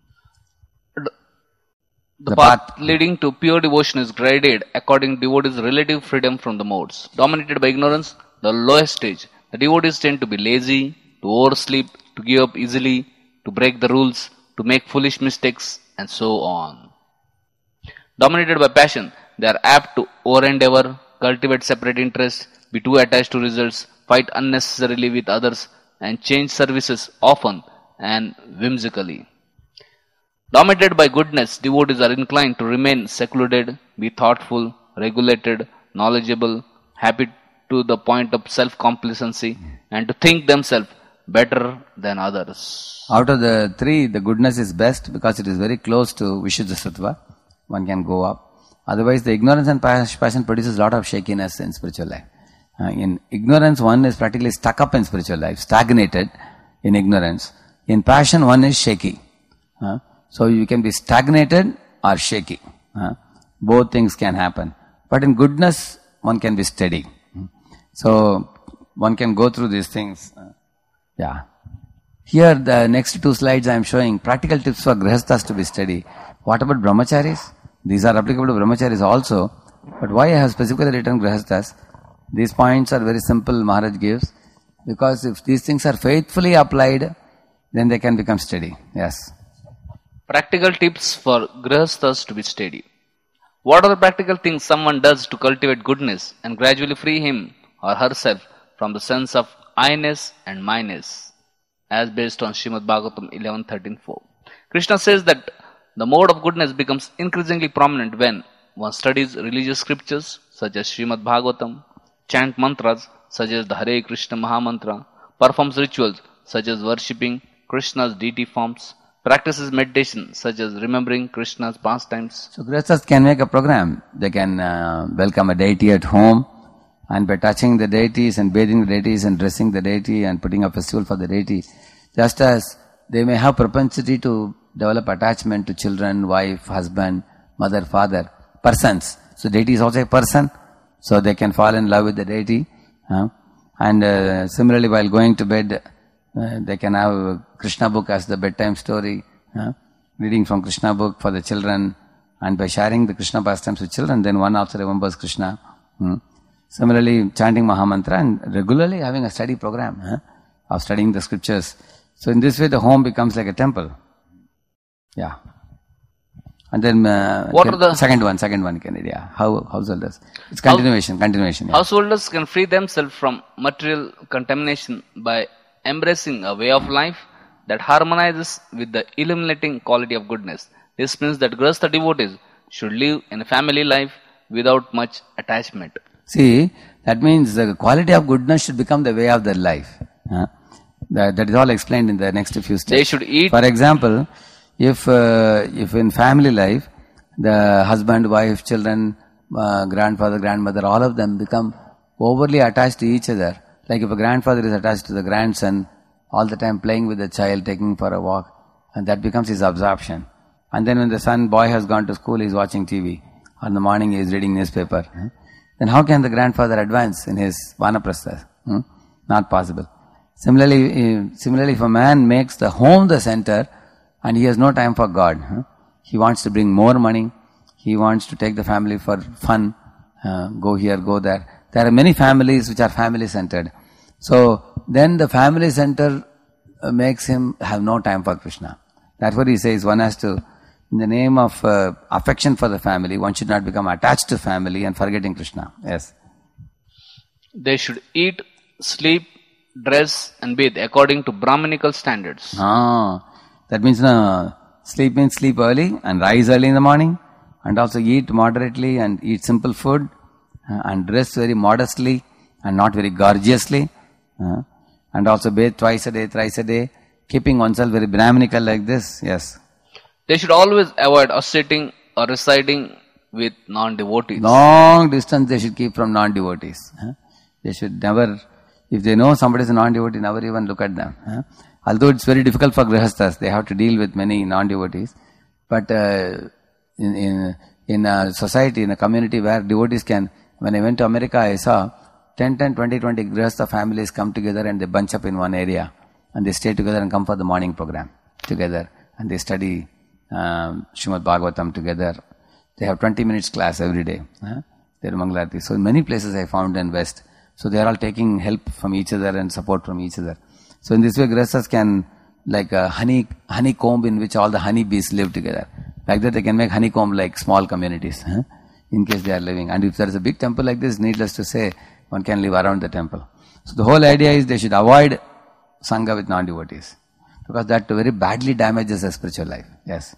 The, the path, path leading to pure devotion is graded according to devotees' relative freedom from the modes. Dominated by ignorance, the lowest stage, the devotees tend to be lazy, to oversleep, to give up easily, to break the rules, to make foolish mistakes, and so on. Dominated by passion, they are apt to over-endeavor, cultivate separate interests, be too attached to results, fight unnecessarily with others, and change services often and whimsically. Dominated by goodness, devotees are inclined to remain secluded, be thoughtful, regulated, knowledgeable, happy to the point of self-complacency, and to think themselves better than others. Out of the three, the goodness is best because it is very close to Vishuddha Sattva. One can go up. Otherwise, the ignorance and passion produces a lot of shakiness in spiritual life. Uh, in ignorance, one is practically stuck up in spiritual life, stagnated in ignorance. In passion, one is shaky. Uh, So you can be stagnated or shaky. Uh, Both things can happen. But in goodness, one can be steady. So, one can go through these things. Yeah. Here, the next two slides I am showing practical tips for grihasthas to be steady. What about brahmacharis? These are applicable to brahmacharis also. But why I have specifically written grihasthas? These points are very simple, Maharaj gives. Because if these things are faithfully applied, then they can become steady. Yes. Practical tips for grihasthas to be steady. What are the practical things someone does to cultivate goodness and gradually free him or herself from the sense of I-ness and my-ness, as based on Srimad Bhagavatam eleven thirteen four. Krishna says that the mode of goodness becomes increasingly prominent when one studies religious scriptures such as Srimad Bhagavatam, chant mantras such as the Hare Krishna Mahamantra, performs rituals such as worshipping Krishna's deity forms, practices meditation such as remembering Krishna's pastimes. So grihasthas can make a program. They can uh, welcome a deity at home, and by touching the deities and bathing the deities and dressing the deity and putting a festival for the deity, just as they may have propensity to develop attachment to children, wife, husband, mother, father, persons. So deity is also a person, so they can fall in love with the deity. Uh, and uh, similarly, while going to bed, uh, they can have a Krishna book as the bedtime story, uh, reading from Krishna book for the children, and by sharing the Krishna pastimes with children, then one also remembers Krishna. Hmm. Similarly, chanting Mahamantra and regularly having a study program uh, of studying the scriptures. So in this way, the home becomes like a temple. Yeah. And then uh, what are the second one, second one, Kennedy. Yeah. How householders? It's continuation, How, continuation. Yeah. Householders can free themselves from material contamination by embracing a way of life that harmonizes with the illuminating quality of goodness. This means that grihastha devotees should live in a family life without much attachment. See, that means the quality of goodness should become the way of their life. Huh? That, that is all explained in the next few steps. They should eat. For example, if uh, if in family life, the husband, wife, children, uh, grandfather, grandmother, all of them become overly attached to each other. Like if a grandfather is attached to the grandson, all the time playing with the child, taking for a walk, and that becomes his absorption. And then when the son, boy has gone to school, he is watching T V. Or in the morning he is reading newspaper. Huh? Then how can the grandfather advance in his vanaprastha? Hmm? Not possible. Similarly, similarly, if a man makes the home the center and he has no time for God, huh? He wants to bring more money, he wants to take the family for fun, uh, go here, go there. There are many families which are family centered. So then the family center uh, makes him have no time for Krishna. Therefore he says one has to, in the name of uh, affection for the family, one should not become attached to family and forgetting Krishna. Yes. They should eat, sleep, dress and bathe according to Brahmanical standards. Ah, that means no, sleep means sleep early and rise early in the morning, and also eat moderately and eat simple food, uh, and dress very modestly and not very gorgeously, uh, and also bathe twice a day, thrice a day, keeping oneself very Brahmanical like this. Yes. They should always avoid associating or residing with non-devotees. Long distance they should keep from non-devotees. Huh? They should never, if they know somebody is a non-devotee, never even look at them. Huh? Although it's very difficult for grihasthas, they have to deal with many non-devotees. But uh, in in in a society, in a community where devotees can, when I went to America, I saw ten, ten, twenty, twenty grihastha families come together and they bunch up in one area. And they stay together and come for the morning program together. And they study um, Srimad Bhagavatam together. They have twenty minutes class every day. Huh? They're Mangalarti. So in many places I found in West. So they are all taking help from each other and support from each other. So in this way, grihasthas can, like a honey honeycomb in which all the honeybees live together. Like that they can make honeycomb like small communities, huh? In case they are living. And if there is a big temple like this, needless to say, one can live around the temple. So the whole idea is they should avoid Sangha with non-devotees. Because that very badly damages their spiritual life. Yes.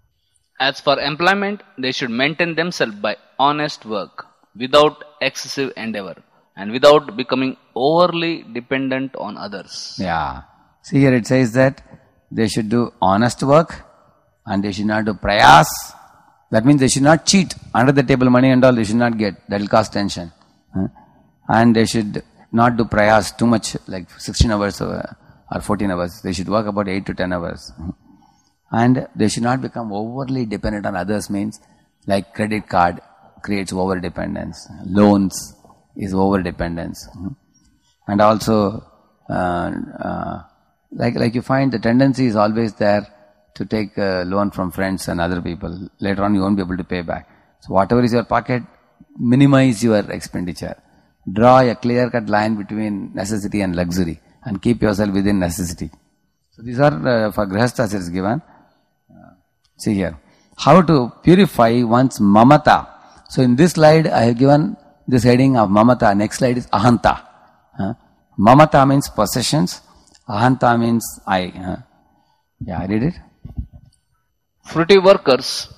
As for employment, they should maintain themselves by honest work, without excessive endeavor, and without becoming overly dependent on others. Yeah. See here it says that they should do honest work and they should not do prayas. That means they should not cheat. Under the table money and all they should not get. That will cause tension. Huh? And they should not do prayas too much, like sixteen hours or fourteen hours. They should work about eight to ten hours. And they should not become overly dependent on others, means Like credit card creates over-dependence. Loans is over-dependence. And also, uh, uh, like like you find the tendency is always there to take a loan from friends and other people. Later on, you won't be able to pay back. So whatever is your pocket, minimize your expenditure. Draw a clear-cut line between necessity and luxury and keep yourself within necessity. So these are uh, for grihasthas it is given. Uh, see here. How to purify one's mamata. So in this slide, I have given this heading of mamata. Next slide is ahanta. Uh, mamata means possessions. Ahanta means I. Uh, yeah, read it. Fruity workers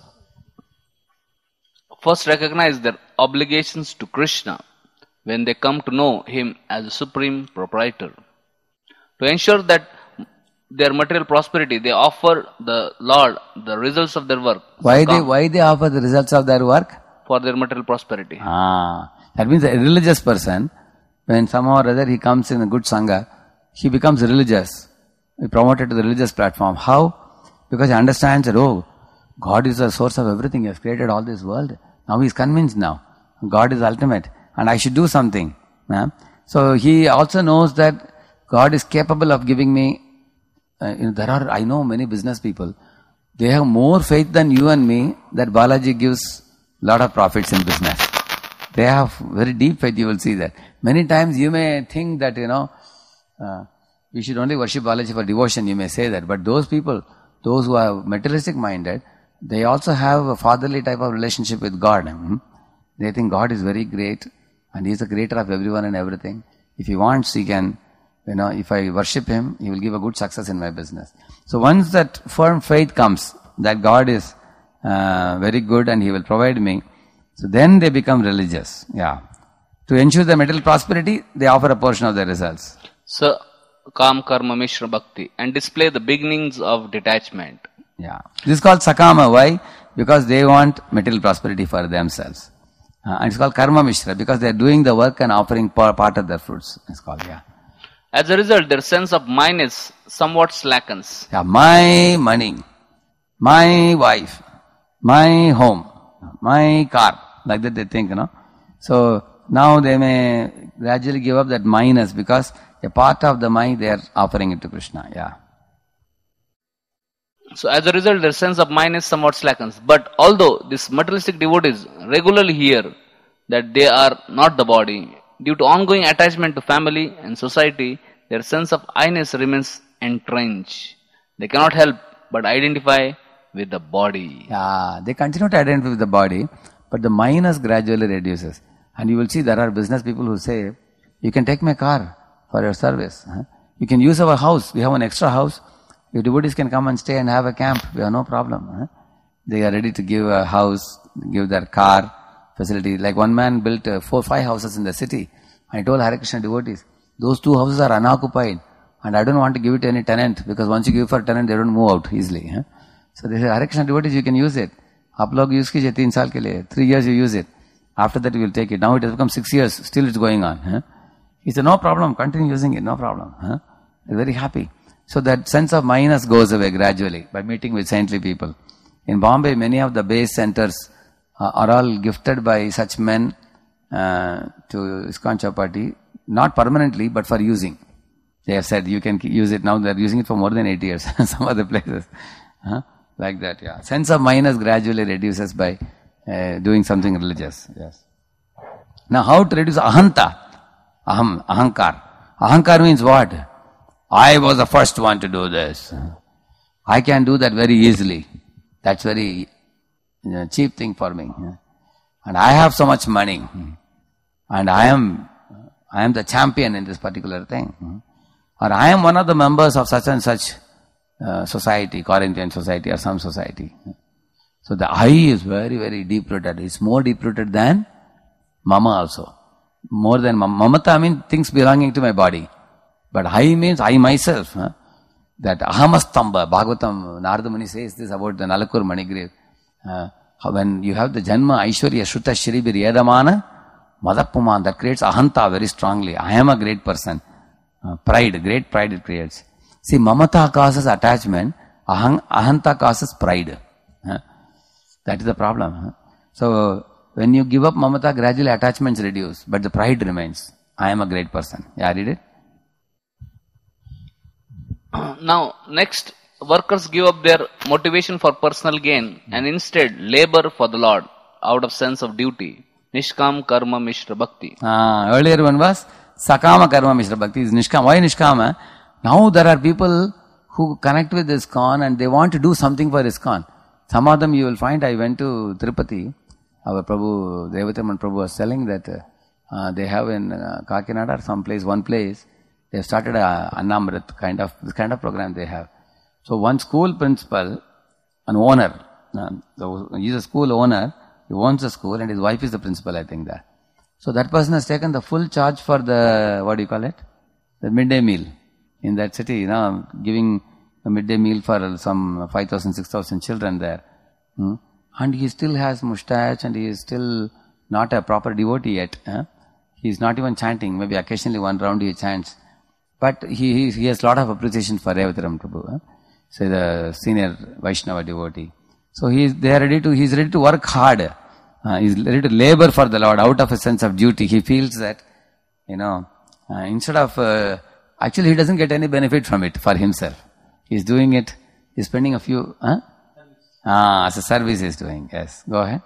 first recognize their obligations to Krishna when they come to know him as a supreme proprietor. To ensure that their material prosperity, they offer the Lord the results of their work. Why they why they offer the results of their work? For their material prosperity. Ah, that means a religious person, when somehow or other he comes in a good sangha, he becomes religious. He promoted to the religious platform. How? Because he understands that, oh, God is the source of everything. He has created all this world. Now he is convinced now. God is ultimate and I should do something. Yeah? So he also knows that God is capable of giving me, uh, you know, there are, I know many business people, they have more faith than you and me that Balaji gives lot of profits in business. They have very deep faith, you will see that. Many times you may think that, you know, uh, we should only worship Balaji for devotion, you may say that. But those people, those who are materialistic minded, they also have a fatherly type of relationship with God. Hmm? They think God is very great and He is the creator of everyone and everything. If He wants, He can, you know, if I worship Him, He will give a good success in my business. So once that firm faith comes, that God is uh, very good and He will provide me, so then they become religious. Yeah. To ensure the material prosperity, they offer a portion of the results. So, Kam Karma Mishra Bhakti and display the beginnings of detachment. Yeah. This is called Sakama. Why? Because they want material prosperity for themselves. Uh, and it's called Karma Mishra because they are doing the work and offering part of their fruits. It's called, yeah. As a result, their sense of mine is somewhat slackens. Yeah, my money, my wife, my home, my car. Like that they think, you know. So now they may gradually give up that minus because a part of the mind they are offering it to Krishna. Yeah. So as a result, their sense of mine is somewhat slackens. But although these materialistic devotees regularly hear that they are not the body, due to ongoing attachment to family and society, their sense of I-ness remains entrenched. They cannot help but identify with the body. Yeah, they continue to identify with the body, but the minus gradually reduces. And you will see there are business people who say, you can take my car for your service. Huh? You can use our house. We have an extra house. Your devotees can come and stay and have a camp. We have no problem. Huh? They are ready to give a house, give their car facility. Like one man built uh, four, five houses in the city. I told Hare Krishna devotees, those two houses are unoccupied and I don't want to give it to any tenant because once you give for a tenant, they don't move out easily. Huh? So they say, Hare Krishna devotees, you can use it. आप लोग use कीजिए तीन साल के लिए, three years you use it. After that you will take it. Now it has become six years, still it's going on. Huh? He said, no problem, continue using it, no problem. Huh? They're very happy. So that sense of minus goes away gradually by meeting with saintly people. In Bombay, many of the base centers uh, are all gifted by such men uh, to ISKCON Chowpatty, not permanently, but for using. They have said you can use it now. They are using it for more than eight years. Some other places. Huh? Like that, yeah. Sense of minus gradually reduces by uh, doing something religious. Yes. Now, how to reduce ahanta? Aham, ahankar. Ahankar means what? I was the first one to do this. I can do that very easily. That's very you know, cheap thing for me. And I have so much money. And I am, I am the champion in this particular thing. Or I am one of the members of such and such Uh, society, Corinthian society or some society. So the I is very, very deep rooted. It's more deep rooted than mama also. More than mama. Mamata means things belonging to my body. But I means I myself. Huh? That ahamastamba, Bhagavatam, Narada Muni says this about the Nalakur Manigrave. Uh, when you have the Janma, Aishwarya, Shruta, Shiribir, Yadamana, Madapuman, that creates ahanta very strongly. I am a great person. Uh, pride, great pride it creates. See, mamata causes attachment, ahang, ahanta causes pride. Huh? That is the problem. Huh? So when you give up mamata, gradually attachments reduce, but the pride remains. I am a great person. Yeah, read it. Now, next, workers give up their motivation for personal gain and instead labor for the Lord out of sense of duty. Nishkam karma mishra bhakti. Ah, earlier one was sakama karma mishra bhakti. Is nishkama. Why nishkama? Now there are people who connect with ISKCON and they want to do something for ISKCON. Some of them you will find, I went to Tirupati, our Prabhu, Devataman Prabhu was telling that uh, they have in uh, Kakinada or some place, one place, they have started a Annamrit kind of, this kind of program they have. So one school principal, an owner, uh, so he's a school owner, he owns the school and his wife is the principal, I think that. So that person has taken the full charge for the, what do you call it? The midday meal in that city, you know, giving a midday meal for some five thousand, six thousand children there. Hmm? And he still has mustache and he is still not a proper devotee yet. Huh? He is not even chanting. Maybe occasionally one round he chants. But he he, he has a lot of appreciation for Revataram Prabhu. Huh? So the senior Vaishnava devotee. So he is, they are ready to, he is ready to work hard. Uh, he is ready to labor for the Lord out of a sense of duty. He feels that, you know, uh, instead of, uh, actually he doesn't get any benefit from it for himself. He is doing it, he is spending a few, huh? Ah, as a service he is doing. Yes, go ahead.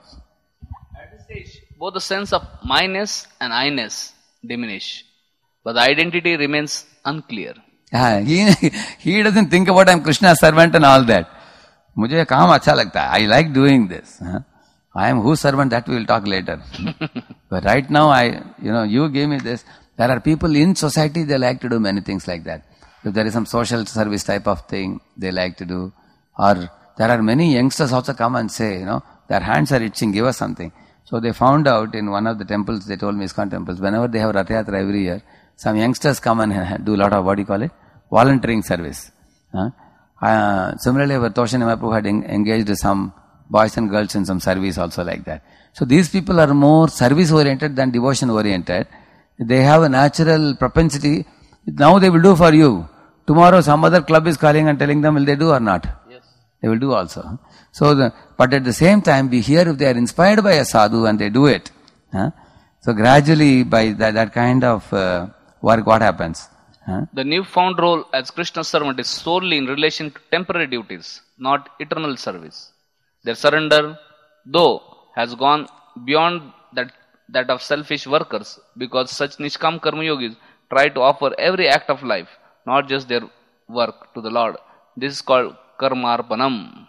At this stage, both the sense of myness and I-ness diminish, but the identity remains unclear. Yeah, he, he doesn't think about I'm Krishna's servant and all that. मुझे काम अच्छा लगता है. I like doing this. Huh? I am whose servant, that we will talk later. But right now, I, you know, you gave me this. There are people in society, they like to do many things like that. If there is some social service type of thing, they like to do. Or there are many youngsters also come and say, you know, their hands are itching, give us something. So they found out in one of the temples, they told me, ISKCON temples, whenever they have Rath Yatra every year, some youngsters come and do a lot of, what do you call it? Volunteering service. Huh? Uh, similarly, our Toshan Mahaprabhu had en- engaged some boys and girls in some service also like that. So these people are more service oriented than devotion oriented. They have a natural propensity. Now they will do for you. Tomorrow some other club is calling and telling them, will they do or not? Yes. They will do also. So, the, but at the same time, we hear if they are inspired by a sadhu and they do it. Huh? So gradually, by that, that kind of uh, work, what happens? Huh? The newfound role as Krishna's servant is solely in relation to temporary duties, not eternal service. Their surrender, though, has gone beyond that, that of selfish workers, because such Nishkam Karma Yogis try to offer every act of life, not just their work, to the Lord. This is called Karmarpanam.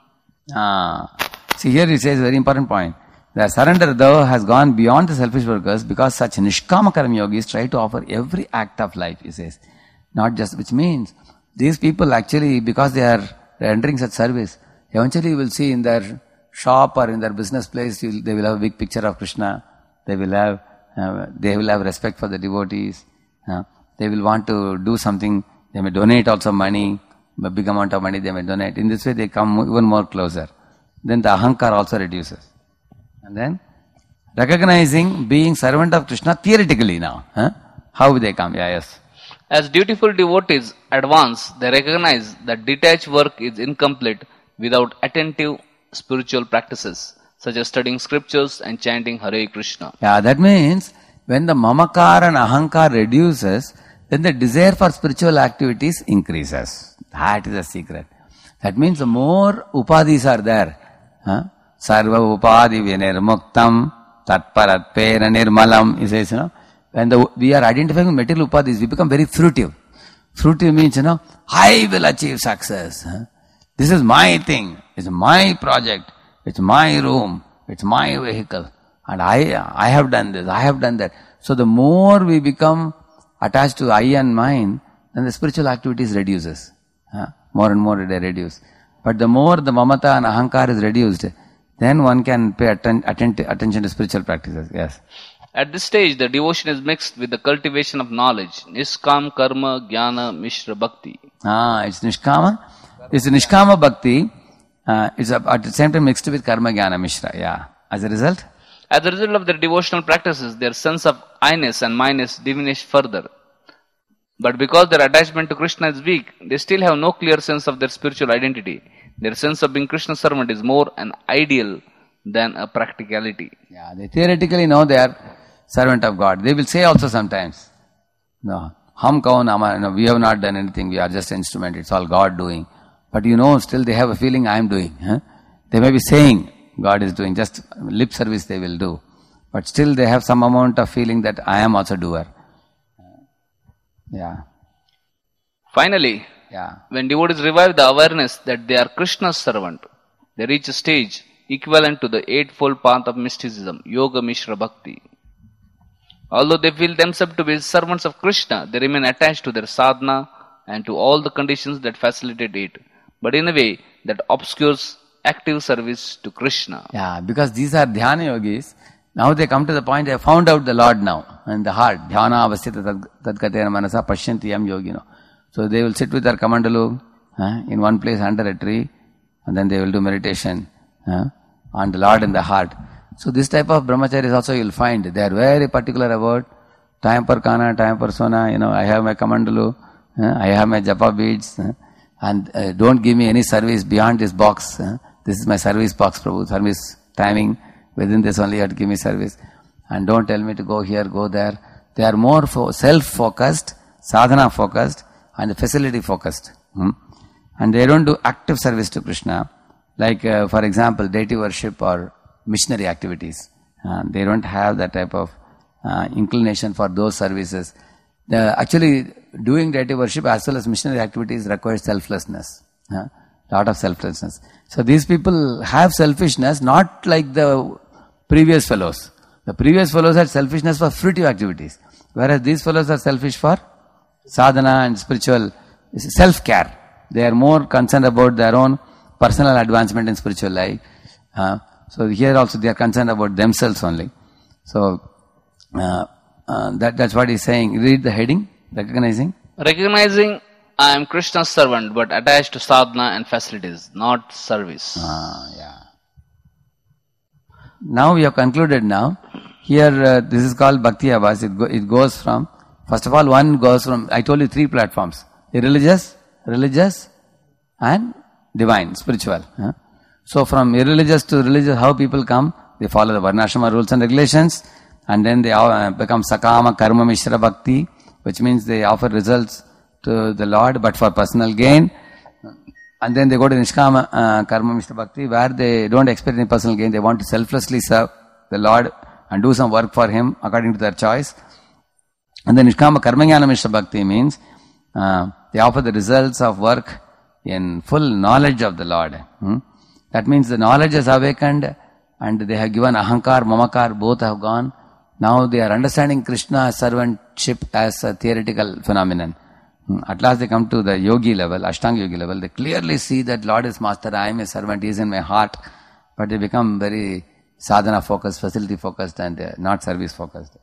Ah. See, here he says very important point. The surrender, though, has gone beyond the selfish workers, because such Nishkama Karma Yogis try to offer every act of life, he says. Not just, which means, these people actually, because they are rendering such service, eventually you will see in their shop or in their business place, you, they will have a big picture of Krishna. They will have, uh, they will have respect for the devotees. Uh, they will want to do something. They may donate also money, a big amount of money they may donate. In this way, they come even more closer. Then the ahankar also reduces. And then, recognizing being servant of Krishna theoretically now. Huh? How will they come? Yeah, yes. As dutiful devotees advance, they recognize that detached work is incomplete without attentive spiritual practices, such as studying scriptures and chanting Hare Krishna. Yeah, that means when the mamakar and ahankar reduces, then the desire for spiritual activities increases. That is the secret. That means the more upadhis are there, huh? Sarva upadhi vinirmuktam tatparatpena nirmalam, he says, you know, when the, we are identifying with material upadhis, we become very fruitive. Fruitive means, you know, I will achieve success. Huh? This is my thing. It's my project. It's my room. It's my vehicle. And I, I have done this. I have done that. So the more we become attached to I and mine, then the spiritual activities reduces. Huh? More and more they reduce. But the more the mamata and ahankar is reduced, then one can pay atten- atten- attention to spiritual practices. Yes. At this stage, the devotion is mixed with the cultivation of knowledge. Niskam karma jnana mishra bhakti. Ah, it's nishkama. It's nishkama bhakti. Uh, it's at the same time mixed with karma jnana mishra. Yeah. As a result? As a result of their devotional practices, their sense of I-ness and my-ness diminish further. But because their attachment to Krishna is weak, they still have no clear sense of their spiritual identity. Their sense of being Krishna's servant is more an ideal than a practicality. Yeah, they theoretically know they are servant of God. They will say also sometimes, no, hum kaun ama, no, we have not done anything, we are just instrument, it's all God doing. But you know, still they have a feeling I am doing. Huh? They may be saying God is doing, just lip service they will do. But still they have some amount of feeling that I am also doer. Yeah. Finally, Yeah. when devotees revive the awareness that they are Krishna's servant, they reach a stage equivalent to the eightfold path of mysticism, Yoga Mishra Bhakti. Although they feel themselves to be servants of Krishna, they remain attached to their sadhana and to all the conditions that facilitate it, but in a way that obscures active service to Krishna. Yeah, because these are dhyana yogis. Now they come to the point, they have found out the Lord now in the heart. Dhyana avasthita tadgatena manasa pashyanti yam yogino. So they will sit with their kamandalu uh, in one place under a tree, and then they will do meditation uh, on the Lord in the heart. So this type of brahmacharis also you will find. They are very particular about time per kana, time per sona. You know, I have my kamandalu, uh, I have my japa beads, uh, and uh, don't give me any service beyond this box. Uh, this is my service box, Prabhu, service timing. Within this only you have to give me service. And don't tell me to go here, go there. They are more fo- self-focused, sadhana focused, and facility focused. Hmm? And they don't do active service to Krishna. Like, uh, for example, deity worship or missionary activities. Uh, they don't have that type of uh, inclination for those services. The, actually, doing deity worship as well as missionary activities requires selflessness. Uh, lot of selflessness. So these people have selfishness, not like the previous fellows. The previous fellows had selfishness for fruitive activities, whereas these fellows are selfish for sadhana and spiritual self-care. They are more concerned about their own personal advancement in spiritual life. Uh, so here also they are concerned about themselves only. So uh, uh, that that's what he's saying. Read the heading, recognizing. Recognizing I am Krishna's servant, but attached to sadhana and facilities, not service. Ah, yeah. Now we have concluded now. Here, uh, this is called Bhakti Abhas. It, go, it goes from, first of all, one goes from, I told you three platforms. Irreligious, religious, and divine, spiritual. Huh? So from irreligious to religious, how people come? They follow the Varnashrama rules and regulations, and then they uh, become Sakama Karma Mishra Bhakti, which means they offer results to the Lord, but for personal gain. And then they go to Nishkama uh, Karma Mishra Bhakti, where they don't expect any personal gain. They want to selflessly serve the Lord and do some work for Him according to their choice. And then Nishkama Karma Jnana Mishra Bhakti means uh, they offer the results of work in full knowledge of the Lord. Hmm? That means the knowledge has awakened and they have given Ahankar, Mamakar, both have gone. Now they are understanding Krishna's servantship as a theoretical phenomenon. At last they come to the yogi level, Ashtanga yogi level. They clearly see that Lord is master, I am a servant, He is in my heart. But they become very sadhana focused, facility focused, and uh, not service focused.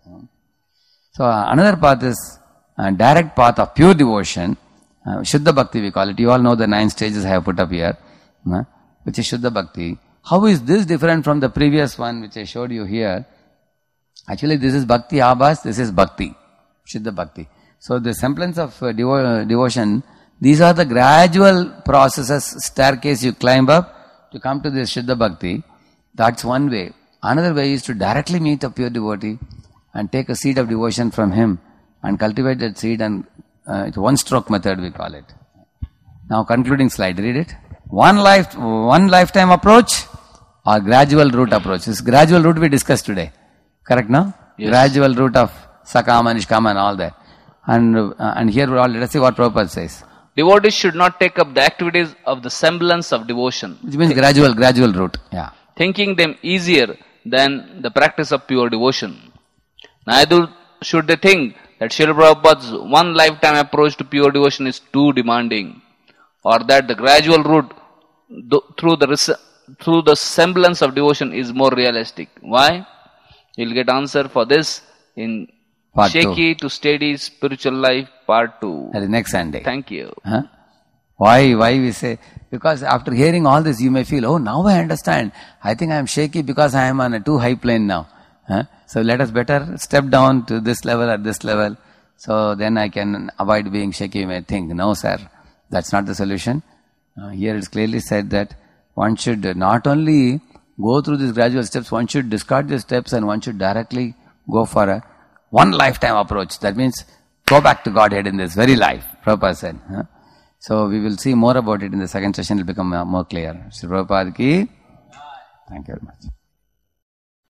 So uh, another path is uh, direct path of pure devotion, uh, Shuddha Bhakti we call it. You all know the nine stages I have put up here, uh, which is Shuddha Bhakti. How is this different from the previous one which I showed you here? Actually this is Bhakti Abhas, this is Bhakti, Shuddha Bhakti. So the semblance of uh, devo- devotion, these are the gradual processes, staircase you climb up to come to this Shuddha Bhakti. That's one way. Another way is to directly meet a pure devotee and take a seed of devotion from him and cultivate that seed, and uh, it's one stroke method we call it. Now concluding slide, read it. One life, one lifetime approach or gradual route approach. This gradual route we discussed today. Correct now? Yes. Gradual route of Sakama, Nishkama and all that. And uh, and here we all, let us see what Prabhupada says. Devotees should not take up the activities of the semblance of devotion, Which means gradual, gradual route. Yeah. thinking them easier than the practice of pure devotion. Neither should they think that Srila Prabhupada's one lifetime approach to pure devotion is too demanding, or that the gradual route th- through the res- through the semblance of devotion is more realistic. Why? You'll get answer for this in Part Shaky to Steady Spiritual Life Part two. That is next Sunday. Thank you. Huh? Why, why we say? Because after hearing all this, you may feel, oh, now I understand. I think I am shaky because I am on a too high plane now. Huh? So let us better step down to this level or this level. So then I can avoid being shaky, you may think. No, sir. That's not the solution. Uh, here it's clearly said that one should not only go through these gradual steps, one should discard the steps and one should directly go for a one lifetime approach. That means go back to Godhead in this very life, Prabhupada said. Huh? So we will see more about it in the second session. It will become more clear. Sri Prabhupada ki. Thank you very much.